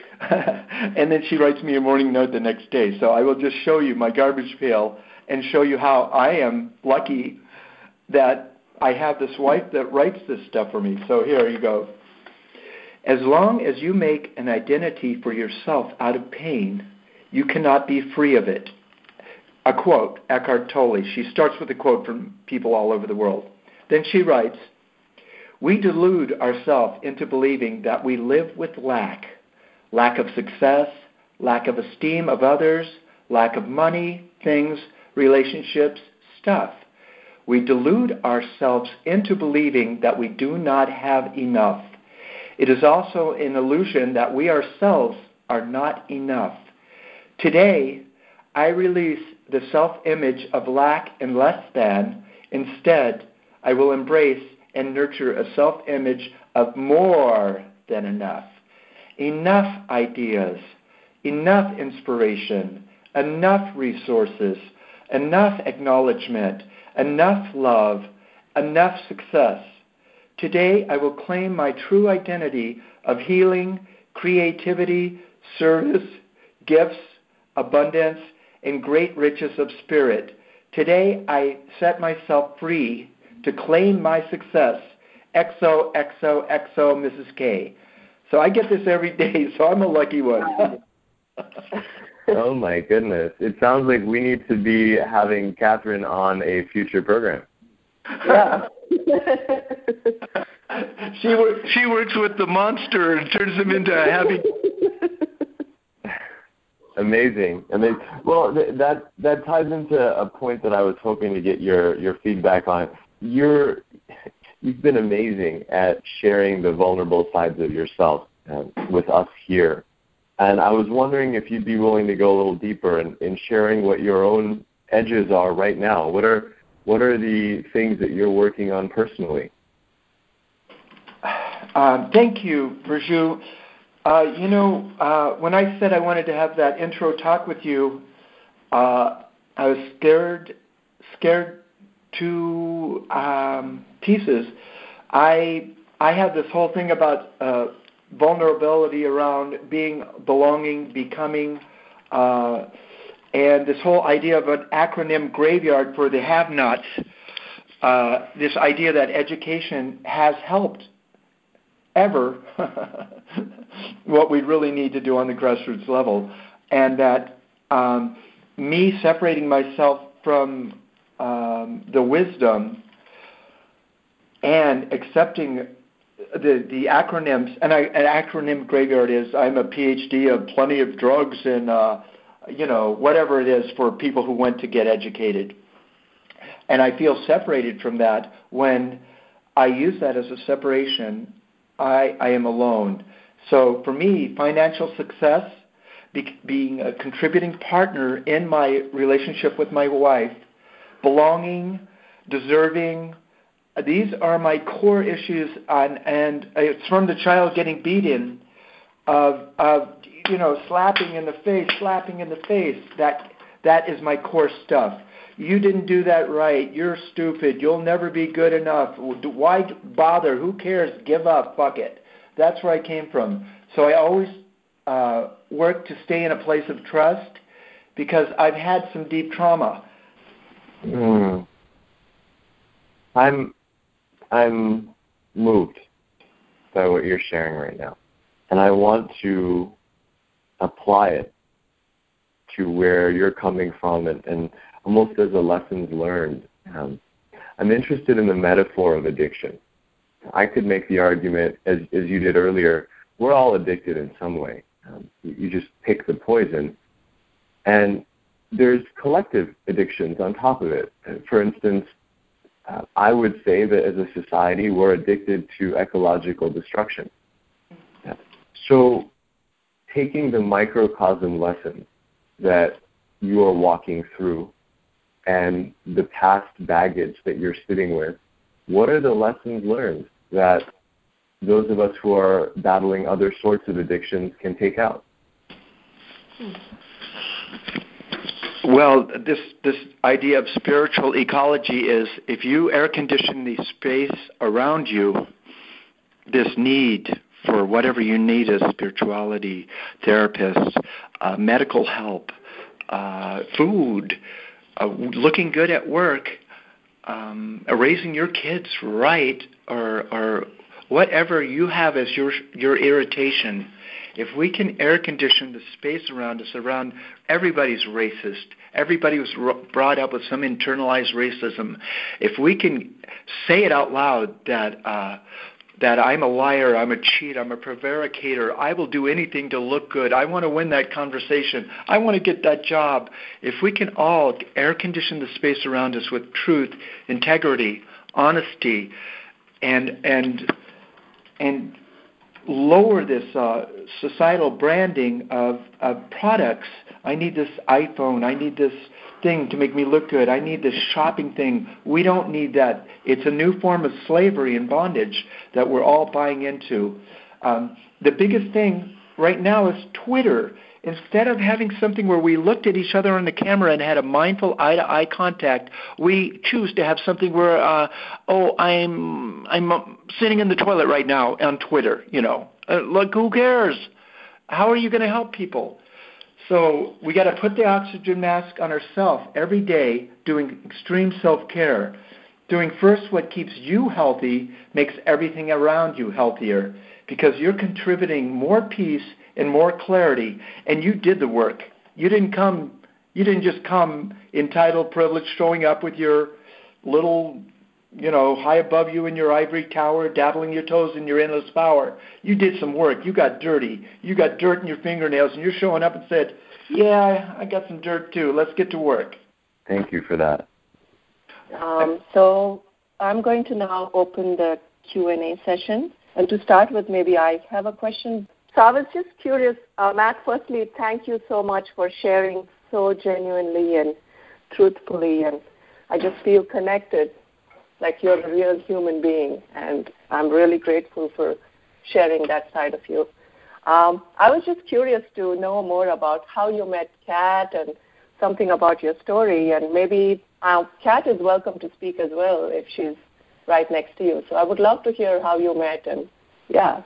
and then she writes me a morning note the next day. So I will just show you my garbage pail and show you how I am lucky that I have this wife that writes this stuff for me. So here you go. As long as you make an identity for yourself out of pain, you cannot be free of it. A quote, Eckhart Tolle. She starts with a quote from people all over the world. Then she writes, we delude ourselves into believing that we live with lack. Lack of success, lack of esteem of others, lack of money, things, relationships, stuff. We delude ourselves into believing that we do not have enough. It is also an illusion that we ourselves are not enough. Today, I release the self-image of lack and less than. Instead, I will embrace and nurture a self-image of more than enough. Enough ideas, enough inspiration, enough resources, enough acknowledgement, enough love, enough success. Today, I will claim my true identity of healing, creativity, service, gifts, abundance, and great riches of spirit. Today, I set myself free to claim my success. X O X O X O, Missus K. So I get this every day, so I'm a lucky one. Oh, my goodness. It sounds like we need to be having Catherine on a future program. Yeah. she, work, she works with the monster and turns him into a happy... Amazing. And then, well, th- that that ties into a point that I was hoping to get your, your feedback on. You're you've been amazing at sharing the vulnerable sides of yourself uh, with us here, and I was wondering if you'd be willing to go a little deeper in, in sharing what your own edges are right now. What are what are the things that you're working on personally? Um, thank you, Burju. Uh, you know, uh, when I said I wanted to have that intro talk with you, uh, I was scared, scared to um, pieces. I I have this whole thing about uh, vulnerability around being, belonging, becoming, uh, and this whole idea of an acronym graveyard for the have-nots. Uh, this idea that education has helped ever what we really need to do on the grassroots level, and that um, me separating myself from um, the wisdom and accepting the the acronyms, and I, an acronym graveyard is I'm a P H D of plenty of drugs and uh, you know whatever it is for people who went to get educated, and I feel separated from that when I use that as a separation. I, I am alone. So for me, financial success, be, being a contributing partner in my relationship with my wife, belonging, deserving, these are my core issues, on, and it's from the child getting beaten, of, of you know, slapping in the face, slapping in the face. That that is my core stuff. You didn't do that right. You're stupid. You'll never be good enough. Why bother? Who cares? Give up. Fuck it. That's where I came from. So I always uh, work to stay in a place of trust because I've had some deep trauma. Mm. I'm I'm moved by what you're sharing right now, and I want to apply it to where you're coming from, and, and almost as a lessons learned. Um, I'm interested in the metaphor of addiction. I could make the argument, as, as you did earlier, we're all addicted in some way. Um, you, you just pick the poison. And there's collective addictions on top of it. For instance, uh, I would say that as a society, we're addicted to ecological destruction. So taking the microcosm lesson that you are walking through and the past baggage that you're sitting with, what are the lessons learned that those of us who are battling other sorts of addictions can take out? Well, this this idea of spiritual ecology is if you air condition the space around you, this need for whatever you need as spirituality, therapists, uh, medical help, uh, food, uh, looking good at work, um, raising your kids right, or, or whatever you have as your your irritation. If we can air condition the space around us, around everybody's racist, everybody was brought up with some internalized racism, if we can say it out loud that uh, that I'm a liar, I'm a cheat, I'm a prevaricator, I will do anything to look good, I want to win that conversation, I want to get that job. If we can all air condition the space around us with truth, integrity, honesty, and and and lower this uh, societal branding of, of products. I need this iPhone. I need this thing to make me look good. I need this shopping thing. We don't need that. It's a new form of slavery and bondage that we're all buying into. Um, the biggest thing right now is Twitter. Instead of having something where we looked at each other on the camera and had a mindful eye-to-eye contact, we choose to have something where, uh, oh, I'm I'm sitting in the toilet right now on Twitter. You know, uh, look, who cares? How are you going to help people? So we got to put the oxygen mask on ourselves every day, doing extreme self-care. Doing first what keeps you healthy makes everything around you healthier because you're contributing more peace and more clarity, and you did the work. You didn't come, you didn't just come entitled, privileged, showing up with your little you know, high above you in your ivory tower, dabbling your toes in your endless power. You did some work. You got dirty. You got dirt in your fingernails, and you're showing up and said, yeah, I got some dirt too. Let's get to work. Thank you for that. Um, so I'm going to now open the Q and A session. And to start with, maybe I have a question. So I was just curious, uh, Matt, firstly, thank you so much for sharing so genuinely and truthfully. And I just feel connected, like you're a real human being. And I'm really grateful for sharing that side of you. Um, I was just curious to know more about how you met Kat and something about your story. And maybe uh, Kat is welcome to speak as well if she's right next to you. So I would love to hear how you met. And yeah.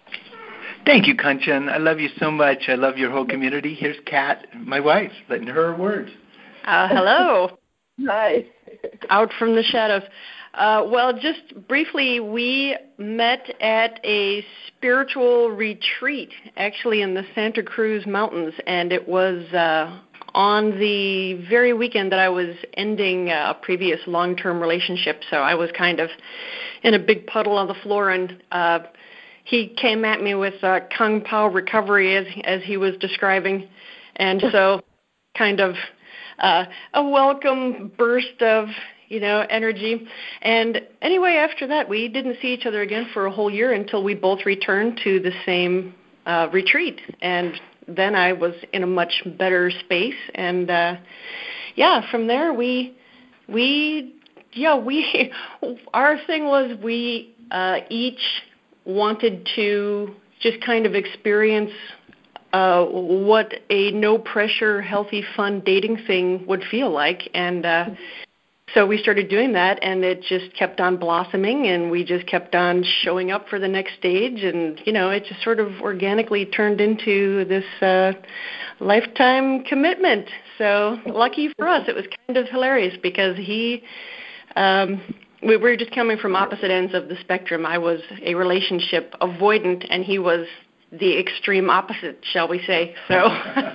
Thank you, Kanchan. I love you so much. I love your whole community. Here's Kat, my wife, letting her words. Uh, hello. Hi. Out from the shadows. Uh, well, just briefly, we met at a spiritual retreat, actually in the Santa Cruz Mountains, and it was uh, on the very weekend that I was ending a previous long-term relationship, so I was kind of in a big puddle on the floor, and uh, he came at me with uh, Kung Pao recovery, as, as he was describing, and so kind of uh, a welcome burst of you know, energy. And anyway, after that, we didn't see each other again for a whole year until we both returned to the same uh, retreat. And then I was in a much better space. And, uh, yeah, from there, we, we, yeah, we, our thing was we uh, each wanted to just kind of experience uh, what a no-pressure, healthy, fun dating thing would feel like. And, uh, So we started doing that, and it just kept on blossoming, and we just kept on showing up for the next stage, and, you know, it just sort of organically turned into this uh, lifetime commitment. So lucky for us, it was kind of hilarious because he, um, we were just coming from opposite ends of the spectrum. I was a relationship avoidant, and he was the extreme opposite, shall we say. So...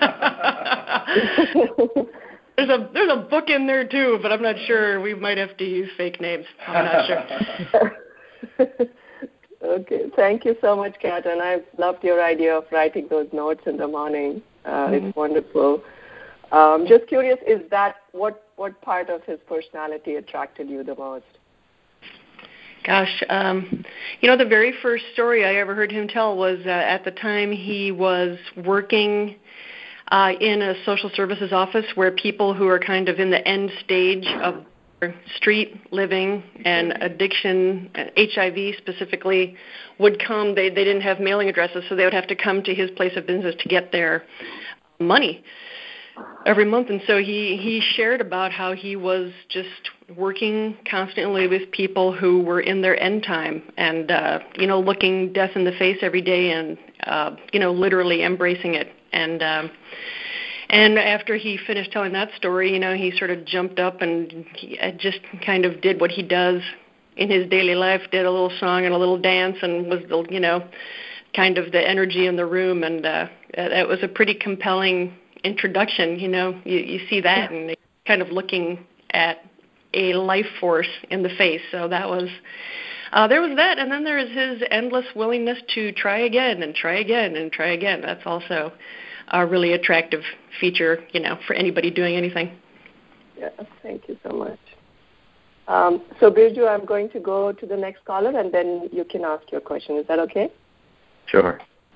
There's a there's a book in there too, but I'm not sure. We might have to use fake names. I'm not sure. Okay, thank you so much, Kat, and I loved your idea of writing those notes in the morning. Uh, mm-hmm. It's wonderful. Um, just curious, is that what what part of his personality attracted you the most? Gosh, um, you know, the very first story I ever heard him tell was uh, at the time he was working Uh, in a social services office where people who are kind of in the end stage of street living and addiction, H I V specifically, would come. They they didn't have mailing addresses, so they would have to come to his place of business to get their money every month. And so he, he shared about how he was just working constantly with people who were in their end time and, uh, you know, looking death in the face every day and, uh, you know, literally embracing it. And um, and after he finished telling that story, you know, he sort of jumped up and he just kind of did what he does in his daily life, did a little song and a little dance and was, the, you know, kind of the energy in the room. And uh, that was a pretty compelling introduction, you know. You, you see that and kind of looking at a life force in the face. So that was... Uh, there was that, and then there is his endless willingness to try again and try again and try again. That's also a really attractive feature, you know, for anybody doing anything. Yeah, thank you so much. Um, so, Birju, I'm going to go to the next caller, and then you can ask your question. Is that okay? Sure.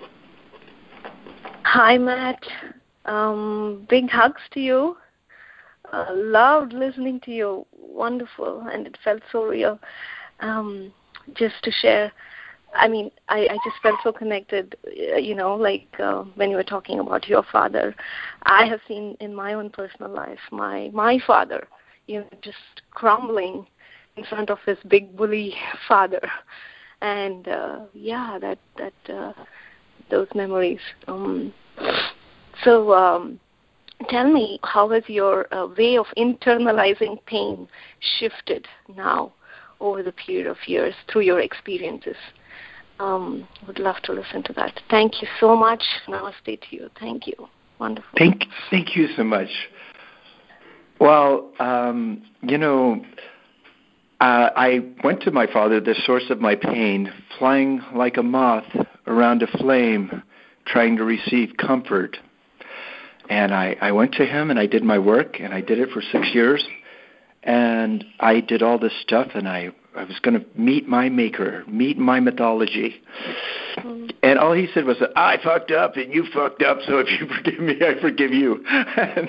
Hi, Matt. Um, big hugs to you. Uh, loved listening to you. Wonderful, and it felt so real. Um, just to share, I mean, I, I just felt so connected, uh, you know, like uh, when you were talking about your father. I have seen in my own personal life my my father, you know, just crumbling in front of his big bully father. And, uh, yeah, that, that uh, those memories. Um, so um, tell me, how has your uh, way of internalizing pain shifted now over the period of years through your experiences? Um, would love to listen to that. Thank you so much. Namaste to you. Thank you. Wonderful. Thank, thank you so much. Well, um, you know, uh, I went to my father, the source of my pain, flying like a moth around a flame, trying to receive comfort. And I, I went to him and I did my work, and I did it for six years. And I did all this stuff, and I, I was going to meet my maker, meet my mythology. Mm. And all he said was, I fucked up and you fucked up, so if you forgive me, I forgive you. and,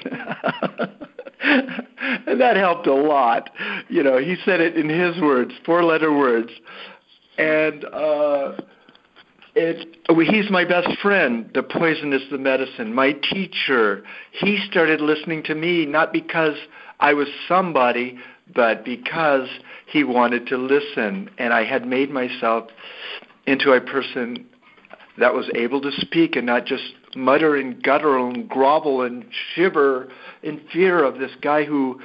and that helped a lot. You know, he said it in his words, four-letter words. And uh, it, he's my best friend. The poison is the medicine. My teacher, he started listening to me, not because I was somebody, but because he wanted to listen. And I had made myself into a person that was able to speak and not just mutter and guttural and grovel and shiver in fear of this guy who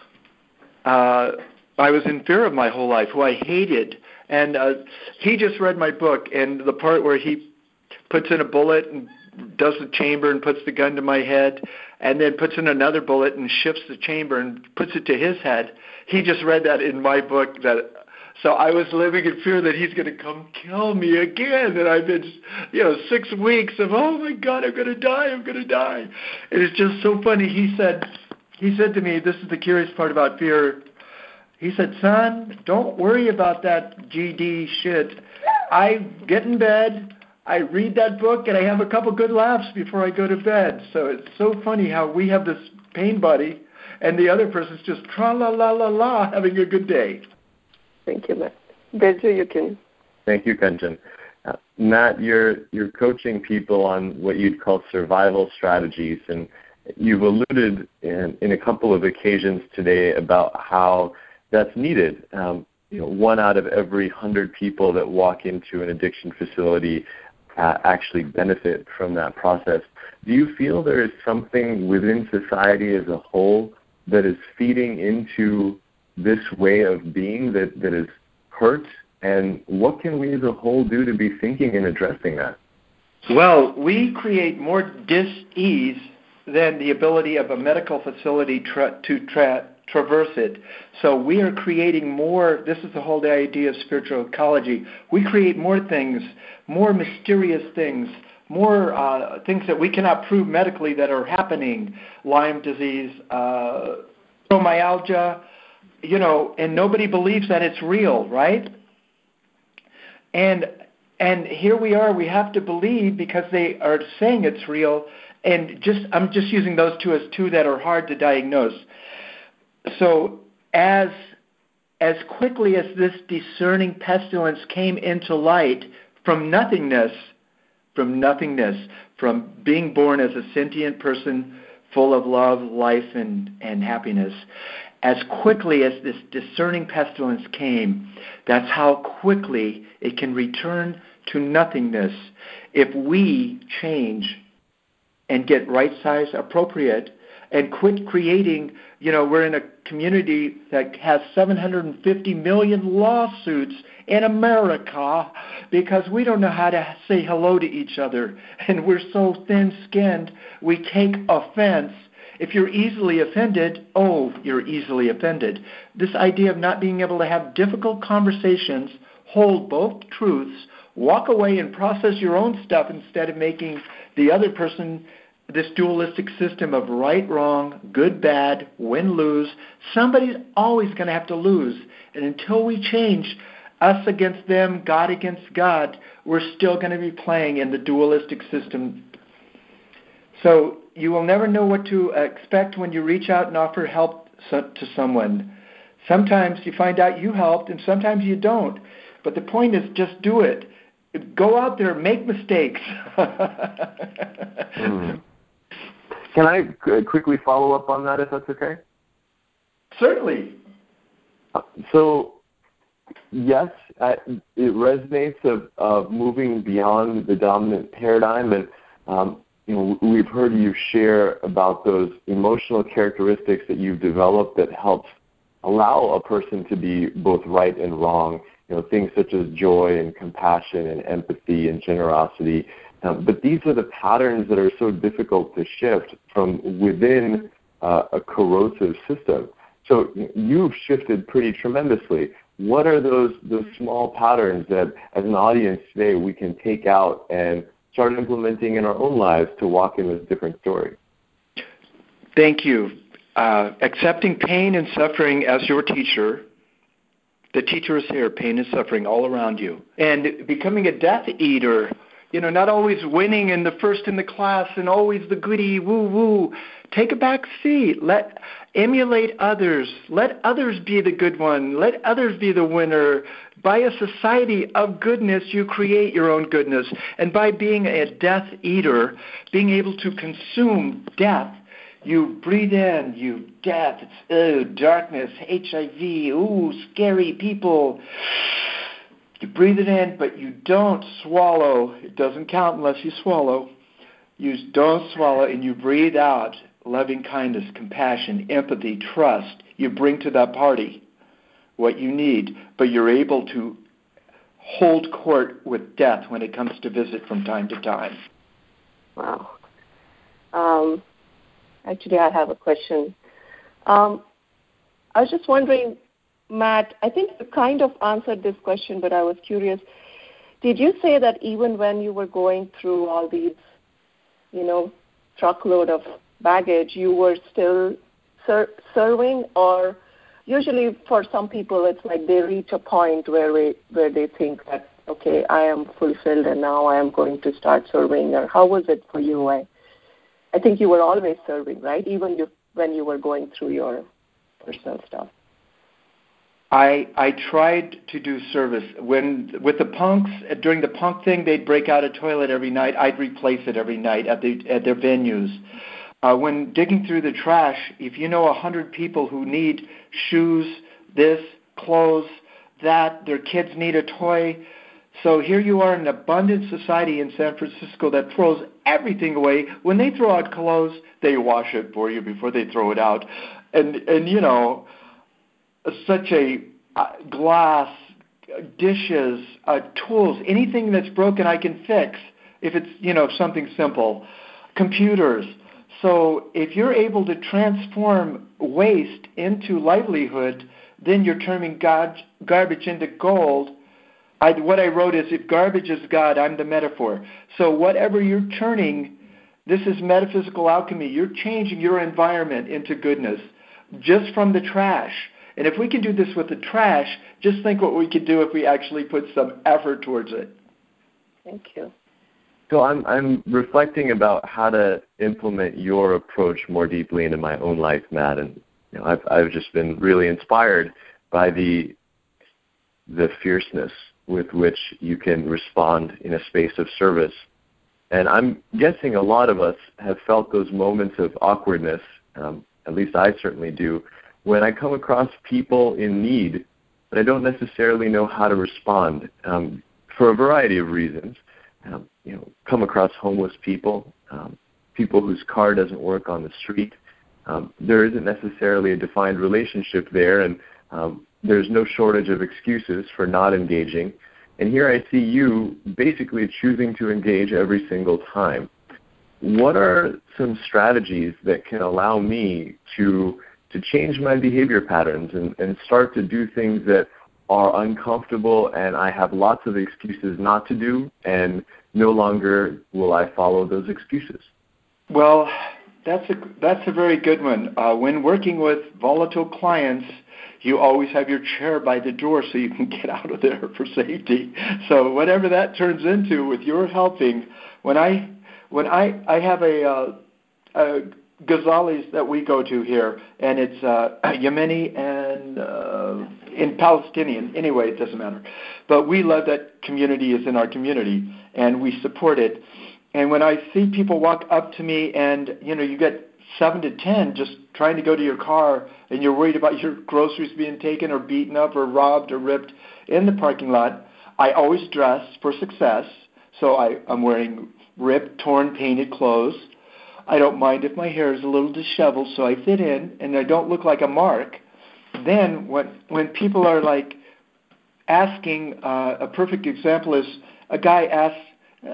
uh, I was in fear of my whole life, who I hated. And uh, he just read my book, and the part where he puts in a bullet and does the chamber and puts the gun to my head, and then puts in another bullet and shifts the chamber and puts it to his head. He just read that in my book. That so I was living in fear that he's going to come kill me again. And I've been, you know, six weeks of, oh my God, I'm going to die, I'm going to die. And it's just so funny. He said, he said to me, this is the curious part about fear. He said, son, don't worry about that G D shit. I get in bed, I read that book, and I have a couple good laughs before I go to bed. So it's so funny how we have this pain buddy, and the other person's just tra-la-la-la-la, having a good day. Thank you, Matt. Birju, you can. Thank you, Kanchan. Uh, Matt, you're, you're coaching people on what you'd call survival strategies, and you've alluded in, in a couple of occasions today about how that's needed. Um, you know, one out of every hundred people that walk into an addiction facility uh, actually benefit from that process. Do you feel there is something within society as a whole that is feeding into this way of being that, that is hurt? And what can we as a whole do to be thinking and addressing that? Well, we create more dis-ease than the ability of a medical facility tra- to tra- traverse it. So we are creating more, this is the whole idea of spiritual ecology. We create more things, more mysterious things, more uh, things that we cannot prove medically that are happening. Lyme disease, uh, fibromyalgia, you know, and nobody believes that it's real, right? And and here we are, we have to believe because they are saying it's real. And just I'm just using those two as two that are hard to diagnose. So as as quickly as this discerning pestilence came into light from nothingness, from nothingness, from being born as a sentient person full of love, life, and, and happiness, as quickly as this discerning pestilence came, that's how quickly it can return to nothingness if we change and get right size appropriate and quit creating, you know, we're in a community that has seven hundred fifty million lawsuits in America because we don't know how to say hello to each other. And we're so thin-skinned, we take offense. If you're easily offended, oh, you're easily offended. This idea of not being able to have difficult conversations, hold both truths, walk away and process your own stuff instead of making the other person this dualistic system of right, wrong, good, bad, win, lose. Somebody's always going to have to lose. And until we change us against them, God against God, we're still going to be playing in the dualistic system. So you will never know what to expect when you reach out and offer help to someone. Sometimes you find out you helped, and sometimes you don't. But the point is just do it. Go out there, make mistakes. mm. Can I quickly follow up on that, if that's okay? Certainly. So, yes, it resonates of, of moving beyond the dominant paradigm, and um, you know, we've heard you share about those emotional characteristics that you've developed that helps allow a person to be both right and wrong. You know, things such as joy and compassion and empathy and generosity. Um, but these are the patterns that are so difficult to shift from within uh, a corrosive system. So you've shifted pretty tremendously. what are those those small patterns that, as an audience today, we can take out and start implementing in our own lives to walk in this different story? Thank you. Uh, accepting pain and suffering as your teacher. The teacher is here, pain and suffering all around you. And becoming a Death Eater, you know, not always winning and the first in the class and always the goody, woo-woo. Take a back seat. Let emulate others. Let others be the good one. Let others be the winner. By a society of goodness, you create your own goodness. And by being a Death Eater, being able to consume death, you breathe in, you death, it's oh, darkness, H I V, ooh, scary people. You breathe it in, but you don't swallow. It doesn't count unless you swallow. You don't swallow, and you breathe out loving kindness, compassion, empathy, trust. You bring to that party what you need, but you're able to hold court with death when it comes to visit from time to time. Wow. Um, actually, I have a question. Um, I was just wondering, Matt, I think you kind of answered this question, but I was curious. Did you say that even when you were going through all these, you know, truckload of baggage, you were still ser- serving? Or usually for some people, it's like they reach a point where we, where they think that, okay, I am fulfilled and now I am going to start serving. Or how was it for you? I, I think you were always serving, right? Even you, when you were going through your personal stuff. I I tried to do service. When with the punks, during the punk thing, they'd break out a toilet every night. I'd replace it every night at the at their venues. Uh, when digging through the trash, if you know a hundred people who need shoes, this, clothes, that, their kids need a toy. So here you are in an abundant society in San Francisco that throws everything away. When they throw out clothes, they wash it for you before they throw it out. And and you know, such a uh, glass, dishes, uh, tools, anything that's broken I can fix if it's, you know, something simple. Computers. So if you're able to transform waste into livelihood, then you're turning gar- garbage into gold. I, what I wrote is, if garbage is God, I'm the metaphor. So whatever you're turning, this is metaphysical alchemy. You're changing your environment into goodness just from the trash. And if we can do this with the trash, just think what we could do if we actually put some effort towards it. Thank you. So I'm I'm reflecting about how to implement your approach more deeply into my own life, Matt, and you know, I've I've just been really inspired by the the fierceness with which you can respond in a space of service. And I'm guessing a lot of us have felt those moments of awkwardness, um, at least I certainly do, when I come across people in need, but I don't necessarily know how to respond um, for a variety of reasons. Um, you know, come across homeless people, um, people whose car doesn't work on the street. Um, there isn't necessarily a defined relationship there, and um, there's no shortage of excuses for not engaging. And here I see you basically choosing to engage every single time. What are some strategies that can allow me to to change my behavior patterns and, and start to do things that are uncomfortable and I have lots of excuses not to do, and no longer will I follow those excuses? Well, that's a, that's a very good one. Uh, when working with volatile clients, you always have your chair by the door so you can get out of there for safety. So whatever that turns into with your helping, when I when I, I have a, uh, a Ghazali's that we go to here, and it's uh, Yemeni and uh, in Palestinian. Anyway, it doesn't matter. But we love that community is in our community, and we support it. And when I see people walk up to me and, you know, you get seven to ten just trying to go to your car, and you're worried about your groceries being taken or beaten up or robbed or ripped in the parking lot, I always dress for success. So I, I'm wearing ripped, torn, painted clothes. I don't mind if my hair is a little disheveled, so I fit in and I don't look like a mark. Then when when people are like asking, uh, a perfect example is a guy asks, they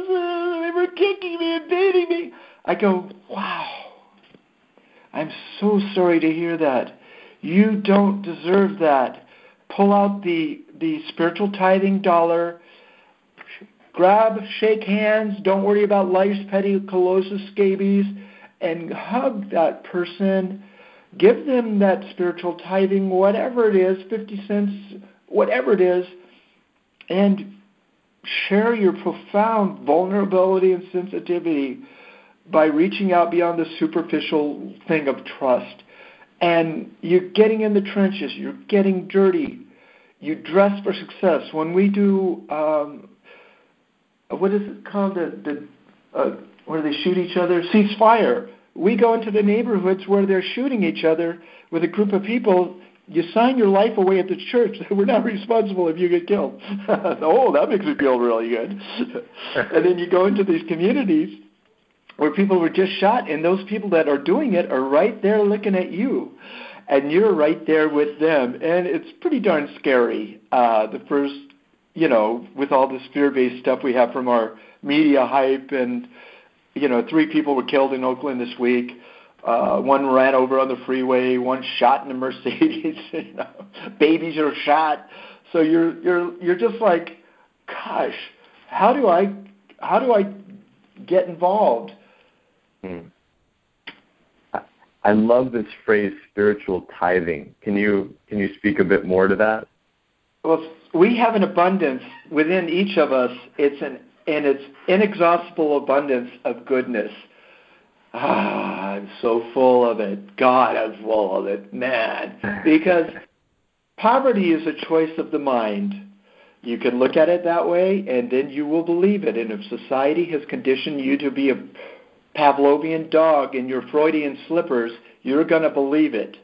were kicking me and beating me. I go, wow, I'm so so sorry to hear that. You don't deserve that. Pull out the, the spiritual tithing dollar. Grab, shake hands. Don't worry about life's petty callosis scabies. And hug that person. Give them that spiritual tithing, whatever it is, fifty cents, whatever it is. And share your profound vulnerability and sensitivity by reaching out beyond the superficial thing of trust. And you're getting in the trenches. You're getting dirty. You dress for success. When we do, um, what is it called? The, the uh, where they shoot each other? Ceasefire. We go into the neighborhoods where they're shooting each other with a group of people. You sign your life away at the church. We're not responsible if you get killed. Oh, that makes me feel really good. And then you go into these communities where people were just shot, and those people that are doing it are right there looking at you, and you're right there with them. And it's pretty darn scary. Uh, the first, you know, with all this fear-based stuff we have from our media hype, and, you know, three people were killed in Oakland this week. Uh, one ran over on the freeway, one shot in a Mercedes. You know, babies are shot. So you're you're you're just like, gosh, how do I how do I get involved? Hmm. I love this phrase, spiritual tithing. Can you can you speak a bit more to that? Well, we have an abundance within each of us. It's an and it's inexhaustible abundance of goodness. Ah, I'm so full of it. God, I'm full of it, man. Because poverty is a choice of the mind. You can look at it that way, and then you will believe it. And if society has conditioned you to be a Pavlovian dog in your Freudian slippers, you're going to believe it.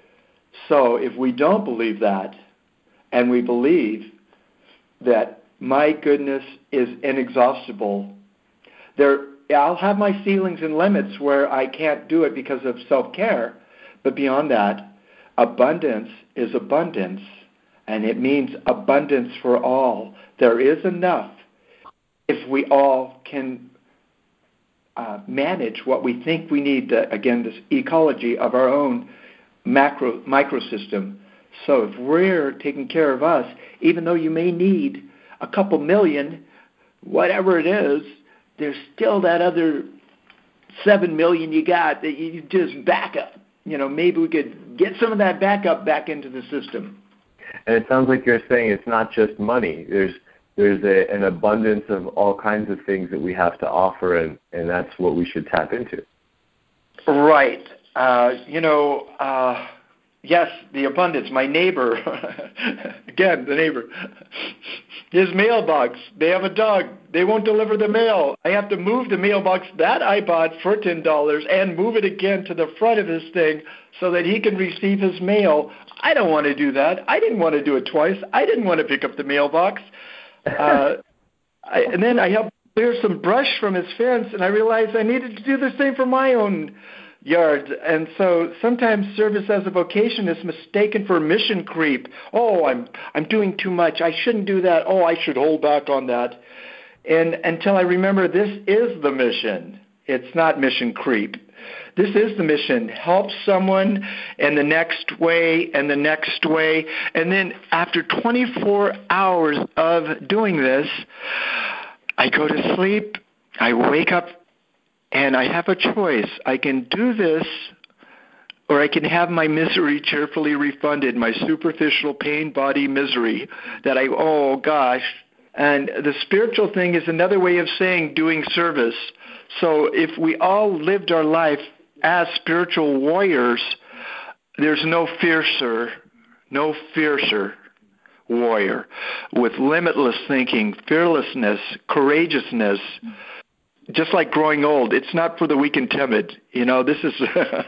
So if we don't believe that, and we believe that my goodness is inexhaustible, there I'll have my ceilings and limits where I can't do it because of self-care. But beyond that, abundance is abundance, and it means abundance for all. There is enough if we all can uh, manage what we think we need, to, again, this ecology of our own macro microsystem. So if we're taking care of us, even though you may need a couple million, whatever it is, there's still that other seven million you got that you just back up. You know, maybe we could get some of that backup back into the system. And it sounds like you're saying it's not just money. There's there's a, an abundance of all kinds of things that we have to offer, and, and that's what we should tap into. Right. Uh, you know, uh, yes, the abundance. My neighbor, again, the neighbor, his mailbox, they have a dog. They won't deliver the mail. I have to move the mailbox that I bought for ten dollars and move it again to the front of his thing so that he can receive his mail. I don't want to do that. I didn't want to do it twice. I didn't want to pick up the mailbox. Uh, I, and then I helped clear some brush from his fence, and I realized I needed to do the same for my own yards. And so sometimes service as a vocation is mistaken for mission creep. Oh, I'm I'm doing too much. I shouldn't do that. Oh, I should hold back on that. And until I remember this is the mission. It's not mission creep. This is the mission. Help someone in the next way and the next way. And then after twenty-four hours of doing this, I go to sleep, I wake up, and I have a choice. I can do this, or I can have my misery cheerfully refunded, my superficial pain body misery that I, oh gosh. And the spiritual thing is another way of saying doing service. So if we all lived our life as spiritual warriors, there's no fiercer, no fiercer warrior with limitless thinking, fearlessness, courageousness. Just like growing old, it's not for the weak and timid. You know, this is.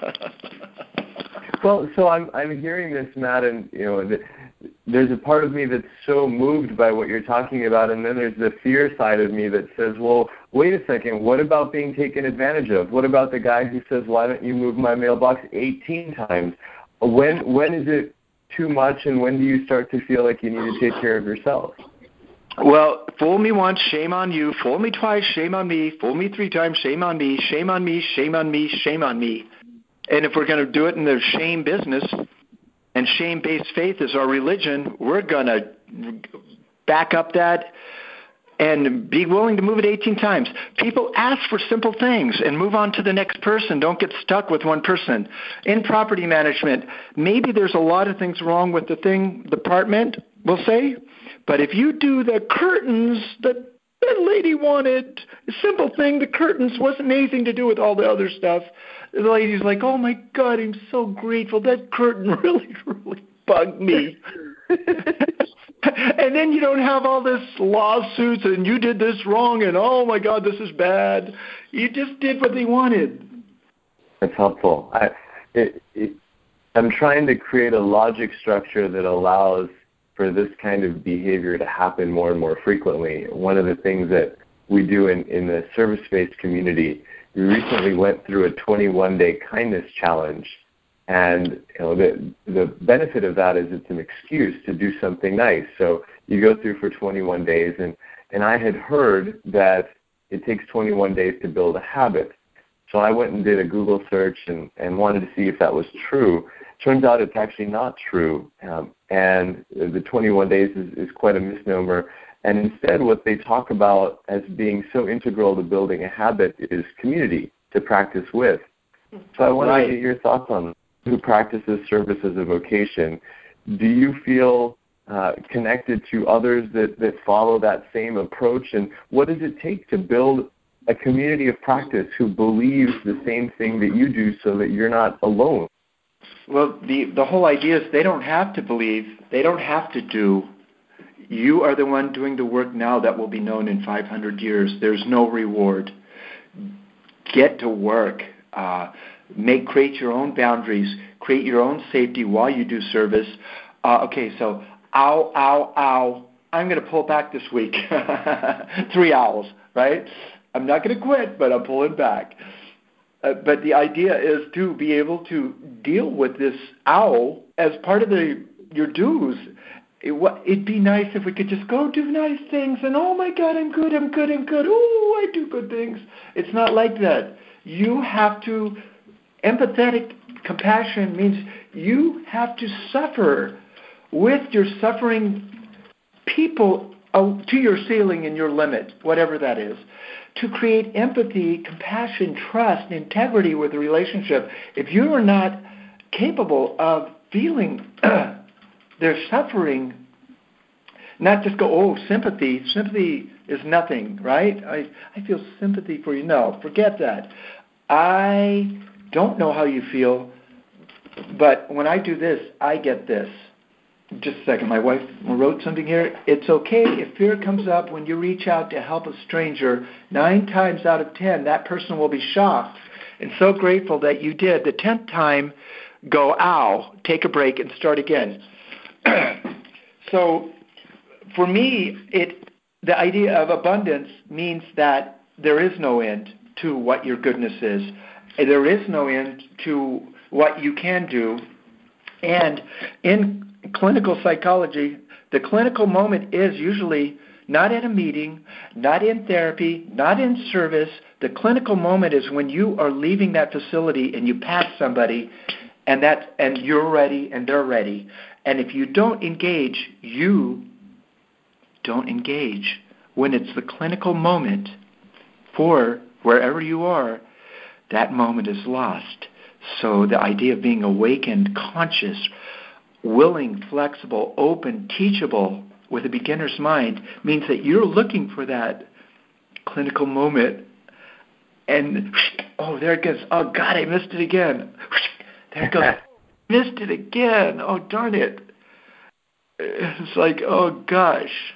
Well, so I'm I'm hearing this, Matt, and you know, the, there's a part of me that's so moved by what you're talking about, and then there's the fear side of me that says, well, wait a second, what about being taken advantage of? What about the guy who says, why don't you move my mailbox eighteen times? When when is it too much, and when do you start to feel like you need to take care of yourself? Well, fool me once, shame on you. Fool me twice, shame on me. Fool me three times, shame on me. Shame on me, shame on me, shame on me. And if we're going to do it in the shame business, and shame-based faith is our religion, we're going to back up that and be willing to move it eighteen times. People ask for simple things and move on to the next person. Don't get stuck with one person. In property management, maybe there's a lot of things wrong with the thing department, we'll say, but if you do the curtains that that lady wanted, a simple thing, the curtains, wasn't anything to do with all the other stuff. The lady's like, oh my God, I'm so grateful. That curtain really, really bugged me. And then you don't have all this lawsuits and you did this wrong and oh my God, this is bad. You just did what they wanted. That's helpful. I, it, it, I'm trying to create a logic structure that allows for this kind of behavior to happen more and more frequently. One of the things that we do in, in the service-based community, we recently went through a twenty-one day kindness challenge. And you know, the, the benefit of that is it's an excuse to do something nice. So you go through for twenty-one days, and, and I had heard that it takes twenty-one days to build a habit. So I went and did a Google search and, and wanted to see if that was true. Turns out it's actually not true. Um, and the twenty-one days is, is quite a misnomer. And instead what they talk about as being so integral to building a habit is community to practice with. So I want right. to get your thoughts on who practices service as a vocation. Do you feel uh, connected to others that, that follow that same approach? And what does it take to build a community of practice who believes the same thing that you do so that you're not alone? Well, the, the whole idea is they don't have to believe. They don't have to do. You are the one doing the work now that will be known in five hundred years. There's no reward. Get to work. Uh, make create your own boundaries. Create your own safety while you do service. Uh, okay, so ow, ow, ow. I'm going to pull back this week. Three owls, right? I'm not going to quit, but I'm pulling back. Uh, but the idea is to be able to deal with this owl as part of the your dues. It, what, it'd be nice if we could just go do nice things and, oh, my God, I'm good, I'm good, I'm good. Oh, I do good things. It's not like that. You have to, empathetic compassion means you have to suffer with your suffering people uh, to your ceiling and your limit, whatever that is, to create empathy, compassion, trust, integrity with the relationship. If you are not capable of feeling their suffering, not just go, oh, sympathy. Sympathy is nothing, right? I, I feel sympathy for you. No, forget that. I don't know how you feel, but when I do this, I get this. Just a second. My wife wrote something here. It's okay if fear comes up when you reach out to help a stranger. Nine times out of ten, that person will be shocked and so grateful that you did. The tenth time, go, ow, take a break and start again. So for me, it the idea of abundance means that there is no end to what your goodness is. There is no end to what you can do. And in clinical psychology, the clinical moment is usually not at a meeting, not in therapy, not in service. The clinical moment is when you are leaving that facility and you pass somebody and that and you're ready and they're ready. And if you don't engage, you don't engage. When it's the clinical moment for wherever you are, that moment is lost. So the idea of being awakened, conscious, willing, flexible, open, teachable with a beginner's mind means that you're looking for that clinical moment. And, oh, there it goes. Oh, God, I missed it again. There it goes. Missed it again. Oh, darn it. It's like, oh, gosh.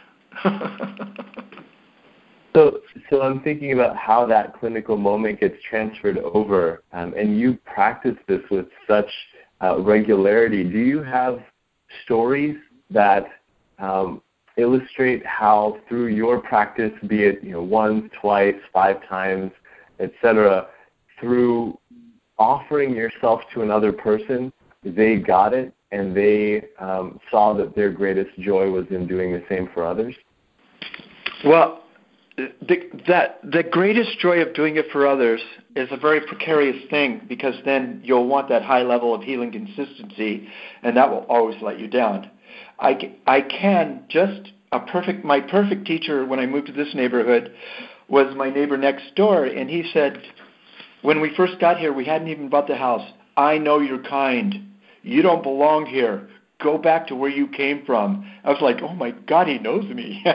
so so I'm thinking about how that clinical moment gets transferred over, um, and you practice this with such uh, regularity. Do you have stories that um, illustrate how through your practice, be it you know once, twice, five times, et cetera, through offering yourself to another person, they got it and they um, saw that their greatest joy was in doing the same for others? Well, the, that the greatest joy of doing it for others is a very precarious thing, because then you'll want that high level of healing consistency, and that will always let you down. I, I can just a perfect my perfect teacher when I moved to this neighborhood was my neighbor next door, and he said, when we first got here, we hadn't even bought the house. I know you're kind. You don't belong here. Go back to where you came from. I was like, oh my God, he knows me.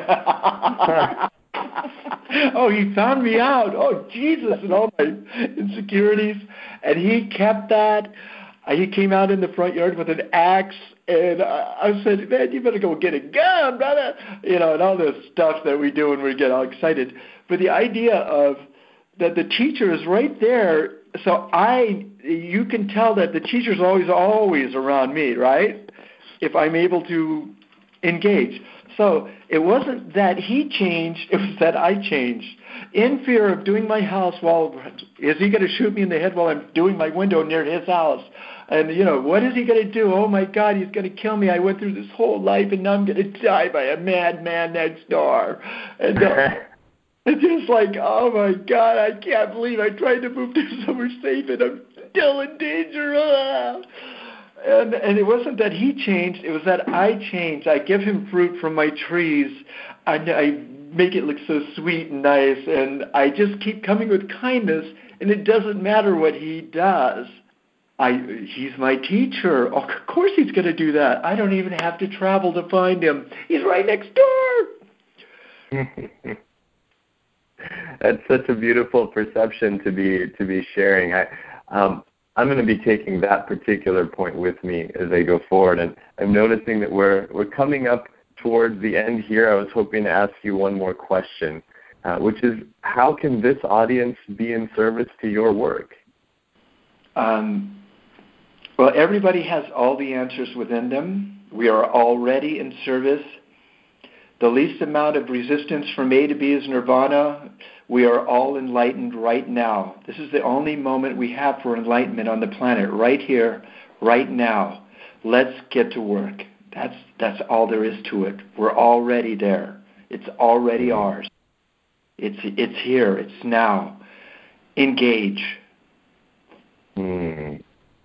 Oh, he found me out. Oh, Jesus, and all my insecurities. And he kept that. He came out in the front yard with an axe, and I said, man, you better go get a gun, brother. You know, and all this stuff that we do when we get all excited. But the idea of that the teacher is right there, so I, you can tell that the teacher's always, always around me, right? If I'm able to engage. So it wasn't that he changed, it was that I changed. In fear of doing my house while, is he going to shoot me in the head while I'm doing my window near his house? And, you know, what is he going to do? Oh, my God, he's going to kill me. I went through this whole life, and now I'm going to die by a madman next door. And uh, it's just like, oh, my God, I can't believe I tried to move to somewhere safe, and I'm still in danger. Ah. And and it wasn't that he changed, it was that I changed. I give him fruit from my trees. I, I make it look so sweet and nice, and I just keep coming with kindness, and it doesn't matter what he does. I he's my teacher. Oh, of course he's going to do that. I don't even have to travel to find him. He's right next door. That's such a beautiful perception to be to be sharing. I um I'm going to be taking that particular point with me as I go forward, and I'm noticing that we're we're coming up towards the end here. I was hoping to ask you one more question, uh, which is, how can this audience be in service to your work? Um, well, everybody has all the answers within them. We are already in service. The least amount of resistance from A to B is nirvana. We are all enlightened right now. This is the only moment we have for enlightenment on the planet, right here, right now. Let's get to work. That's that's all there is to it. We're already there. It's already ours. It's it's here. It's now. Engage. Hmm.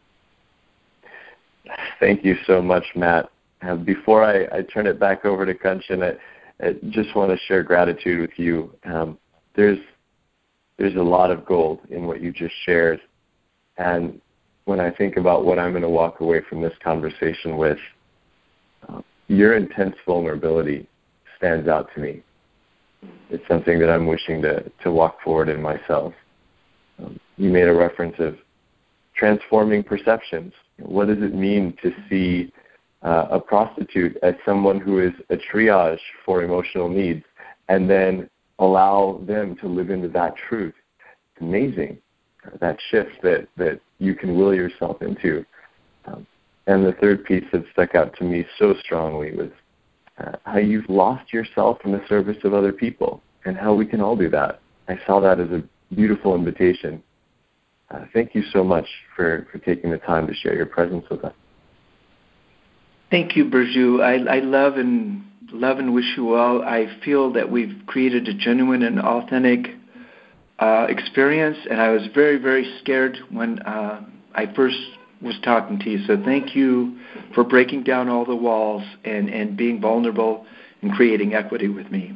Thank you so much, Matt. Uh, before I, I turn it back over to Kanchan, I, I just want to share gratitude with you. Um, there's there's a lot of gold in what you just shared, and when I think about what I'm going to walk away from this conversation with, uh, your intense vulnerability stands out to me. It's something that I'm wishing to, to walk forward in myself. Um, you made a reference of transforming perceptions. What does it mean to see uh, a prostitute as someone who is a triage for emotional needs, and then allow them to live into that truth? It's amazing, uh, that shift that, that you can will yourself into. Um, and the third piece that stuck out to me so strongly was uh, how you've lost yourself in the service of other people, and how we can all do that. I saw that as a beautiful invitation. Uh, thank you so much for, for taking the time to share your presence with us. Thank you, Burju. I, I love and love and wish you well. I feel that we've created a genuine and authentic uh, experience, and I was very, very scared when uh, I first was talking to you. So thank you for breaking down all the walls and, and being vulnerable and creating equity with me.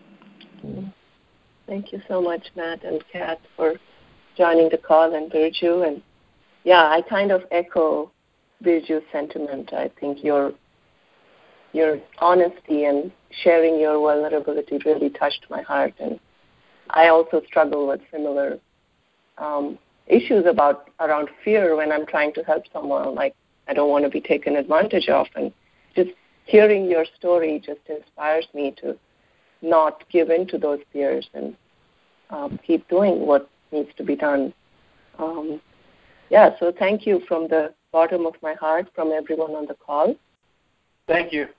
Thank you so much, Matt and Kat, for joining the call, and Burju. And yeah, I kind of echo Burju's sentiment. I think your your honesty and sharing your vulnerability really touched my heart. And I also struggle with similar um, issues about around fear when I'm trying to help someone. Like, I don't want to be taken advantage of. And just hearing your story just inspires me to not give in to those fears and um, keep doing what needs to be done. Um, yeah, so thank you from the bottom of my heart, from everyone on the call. Thank you.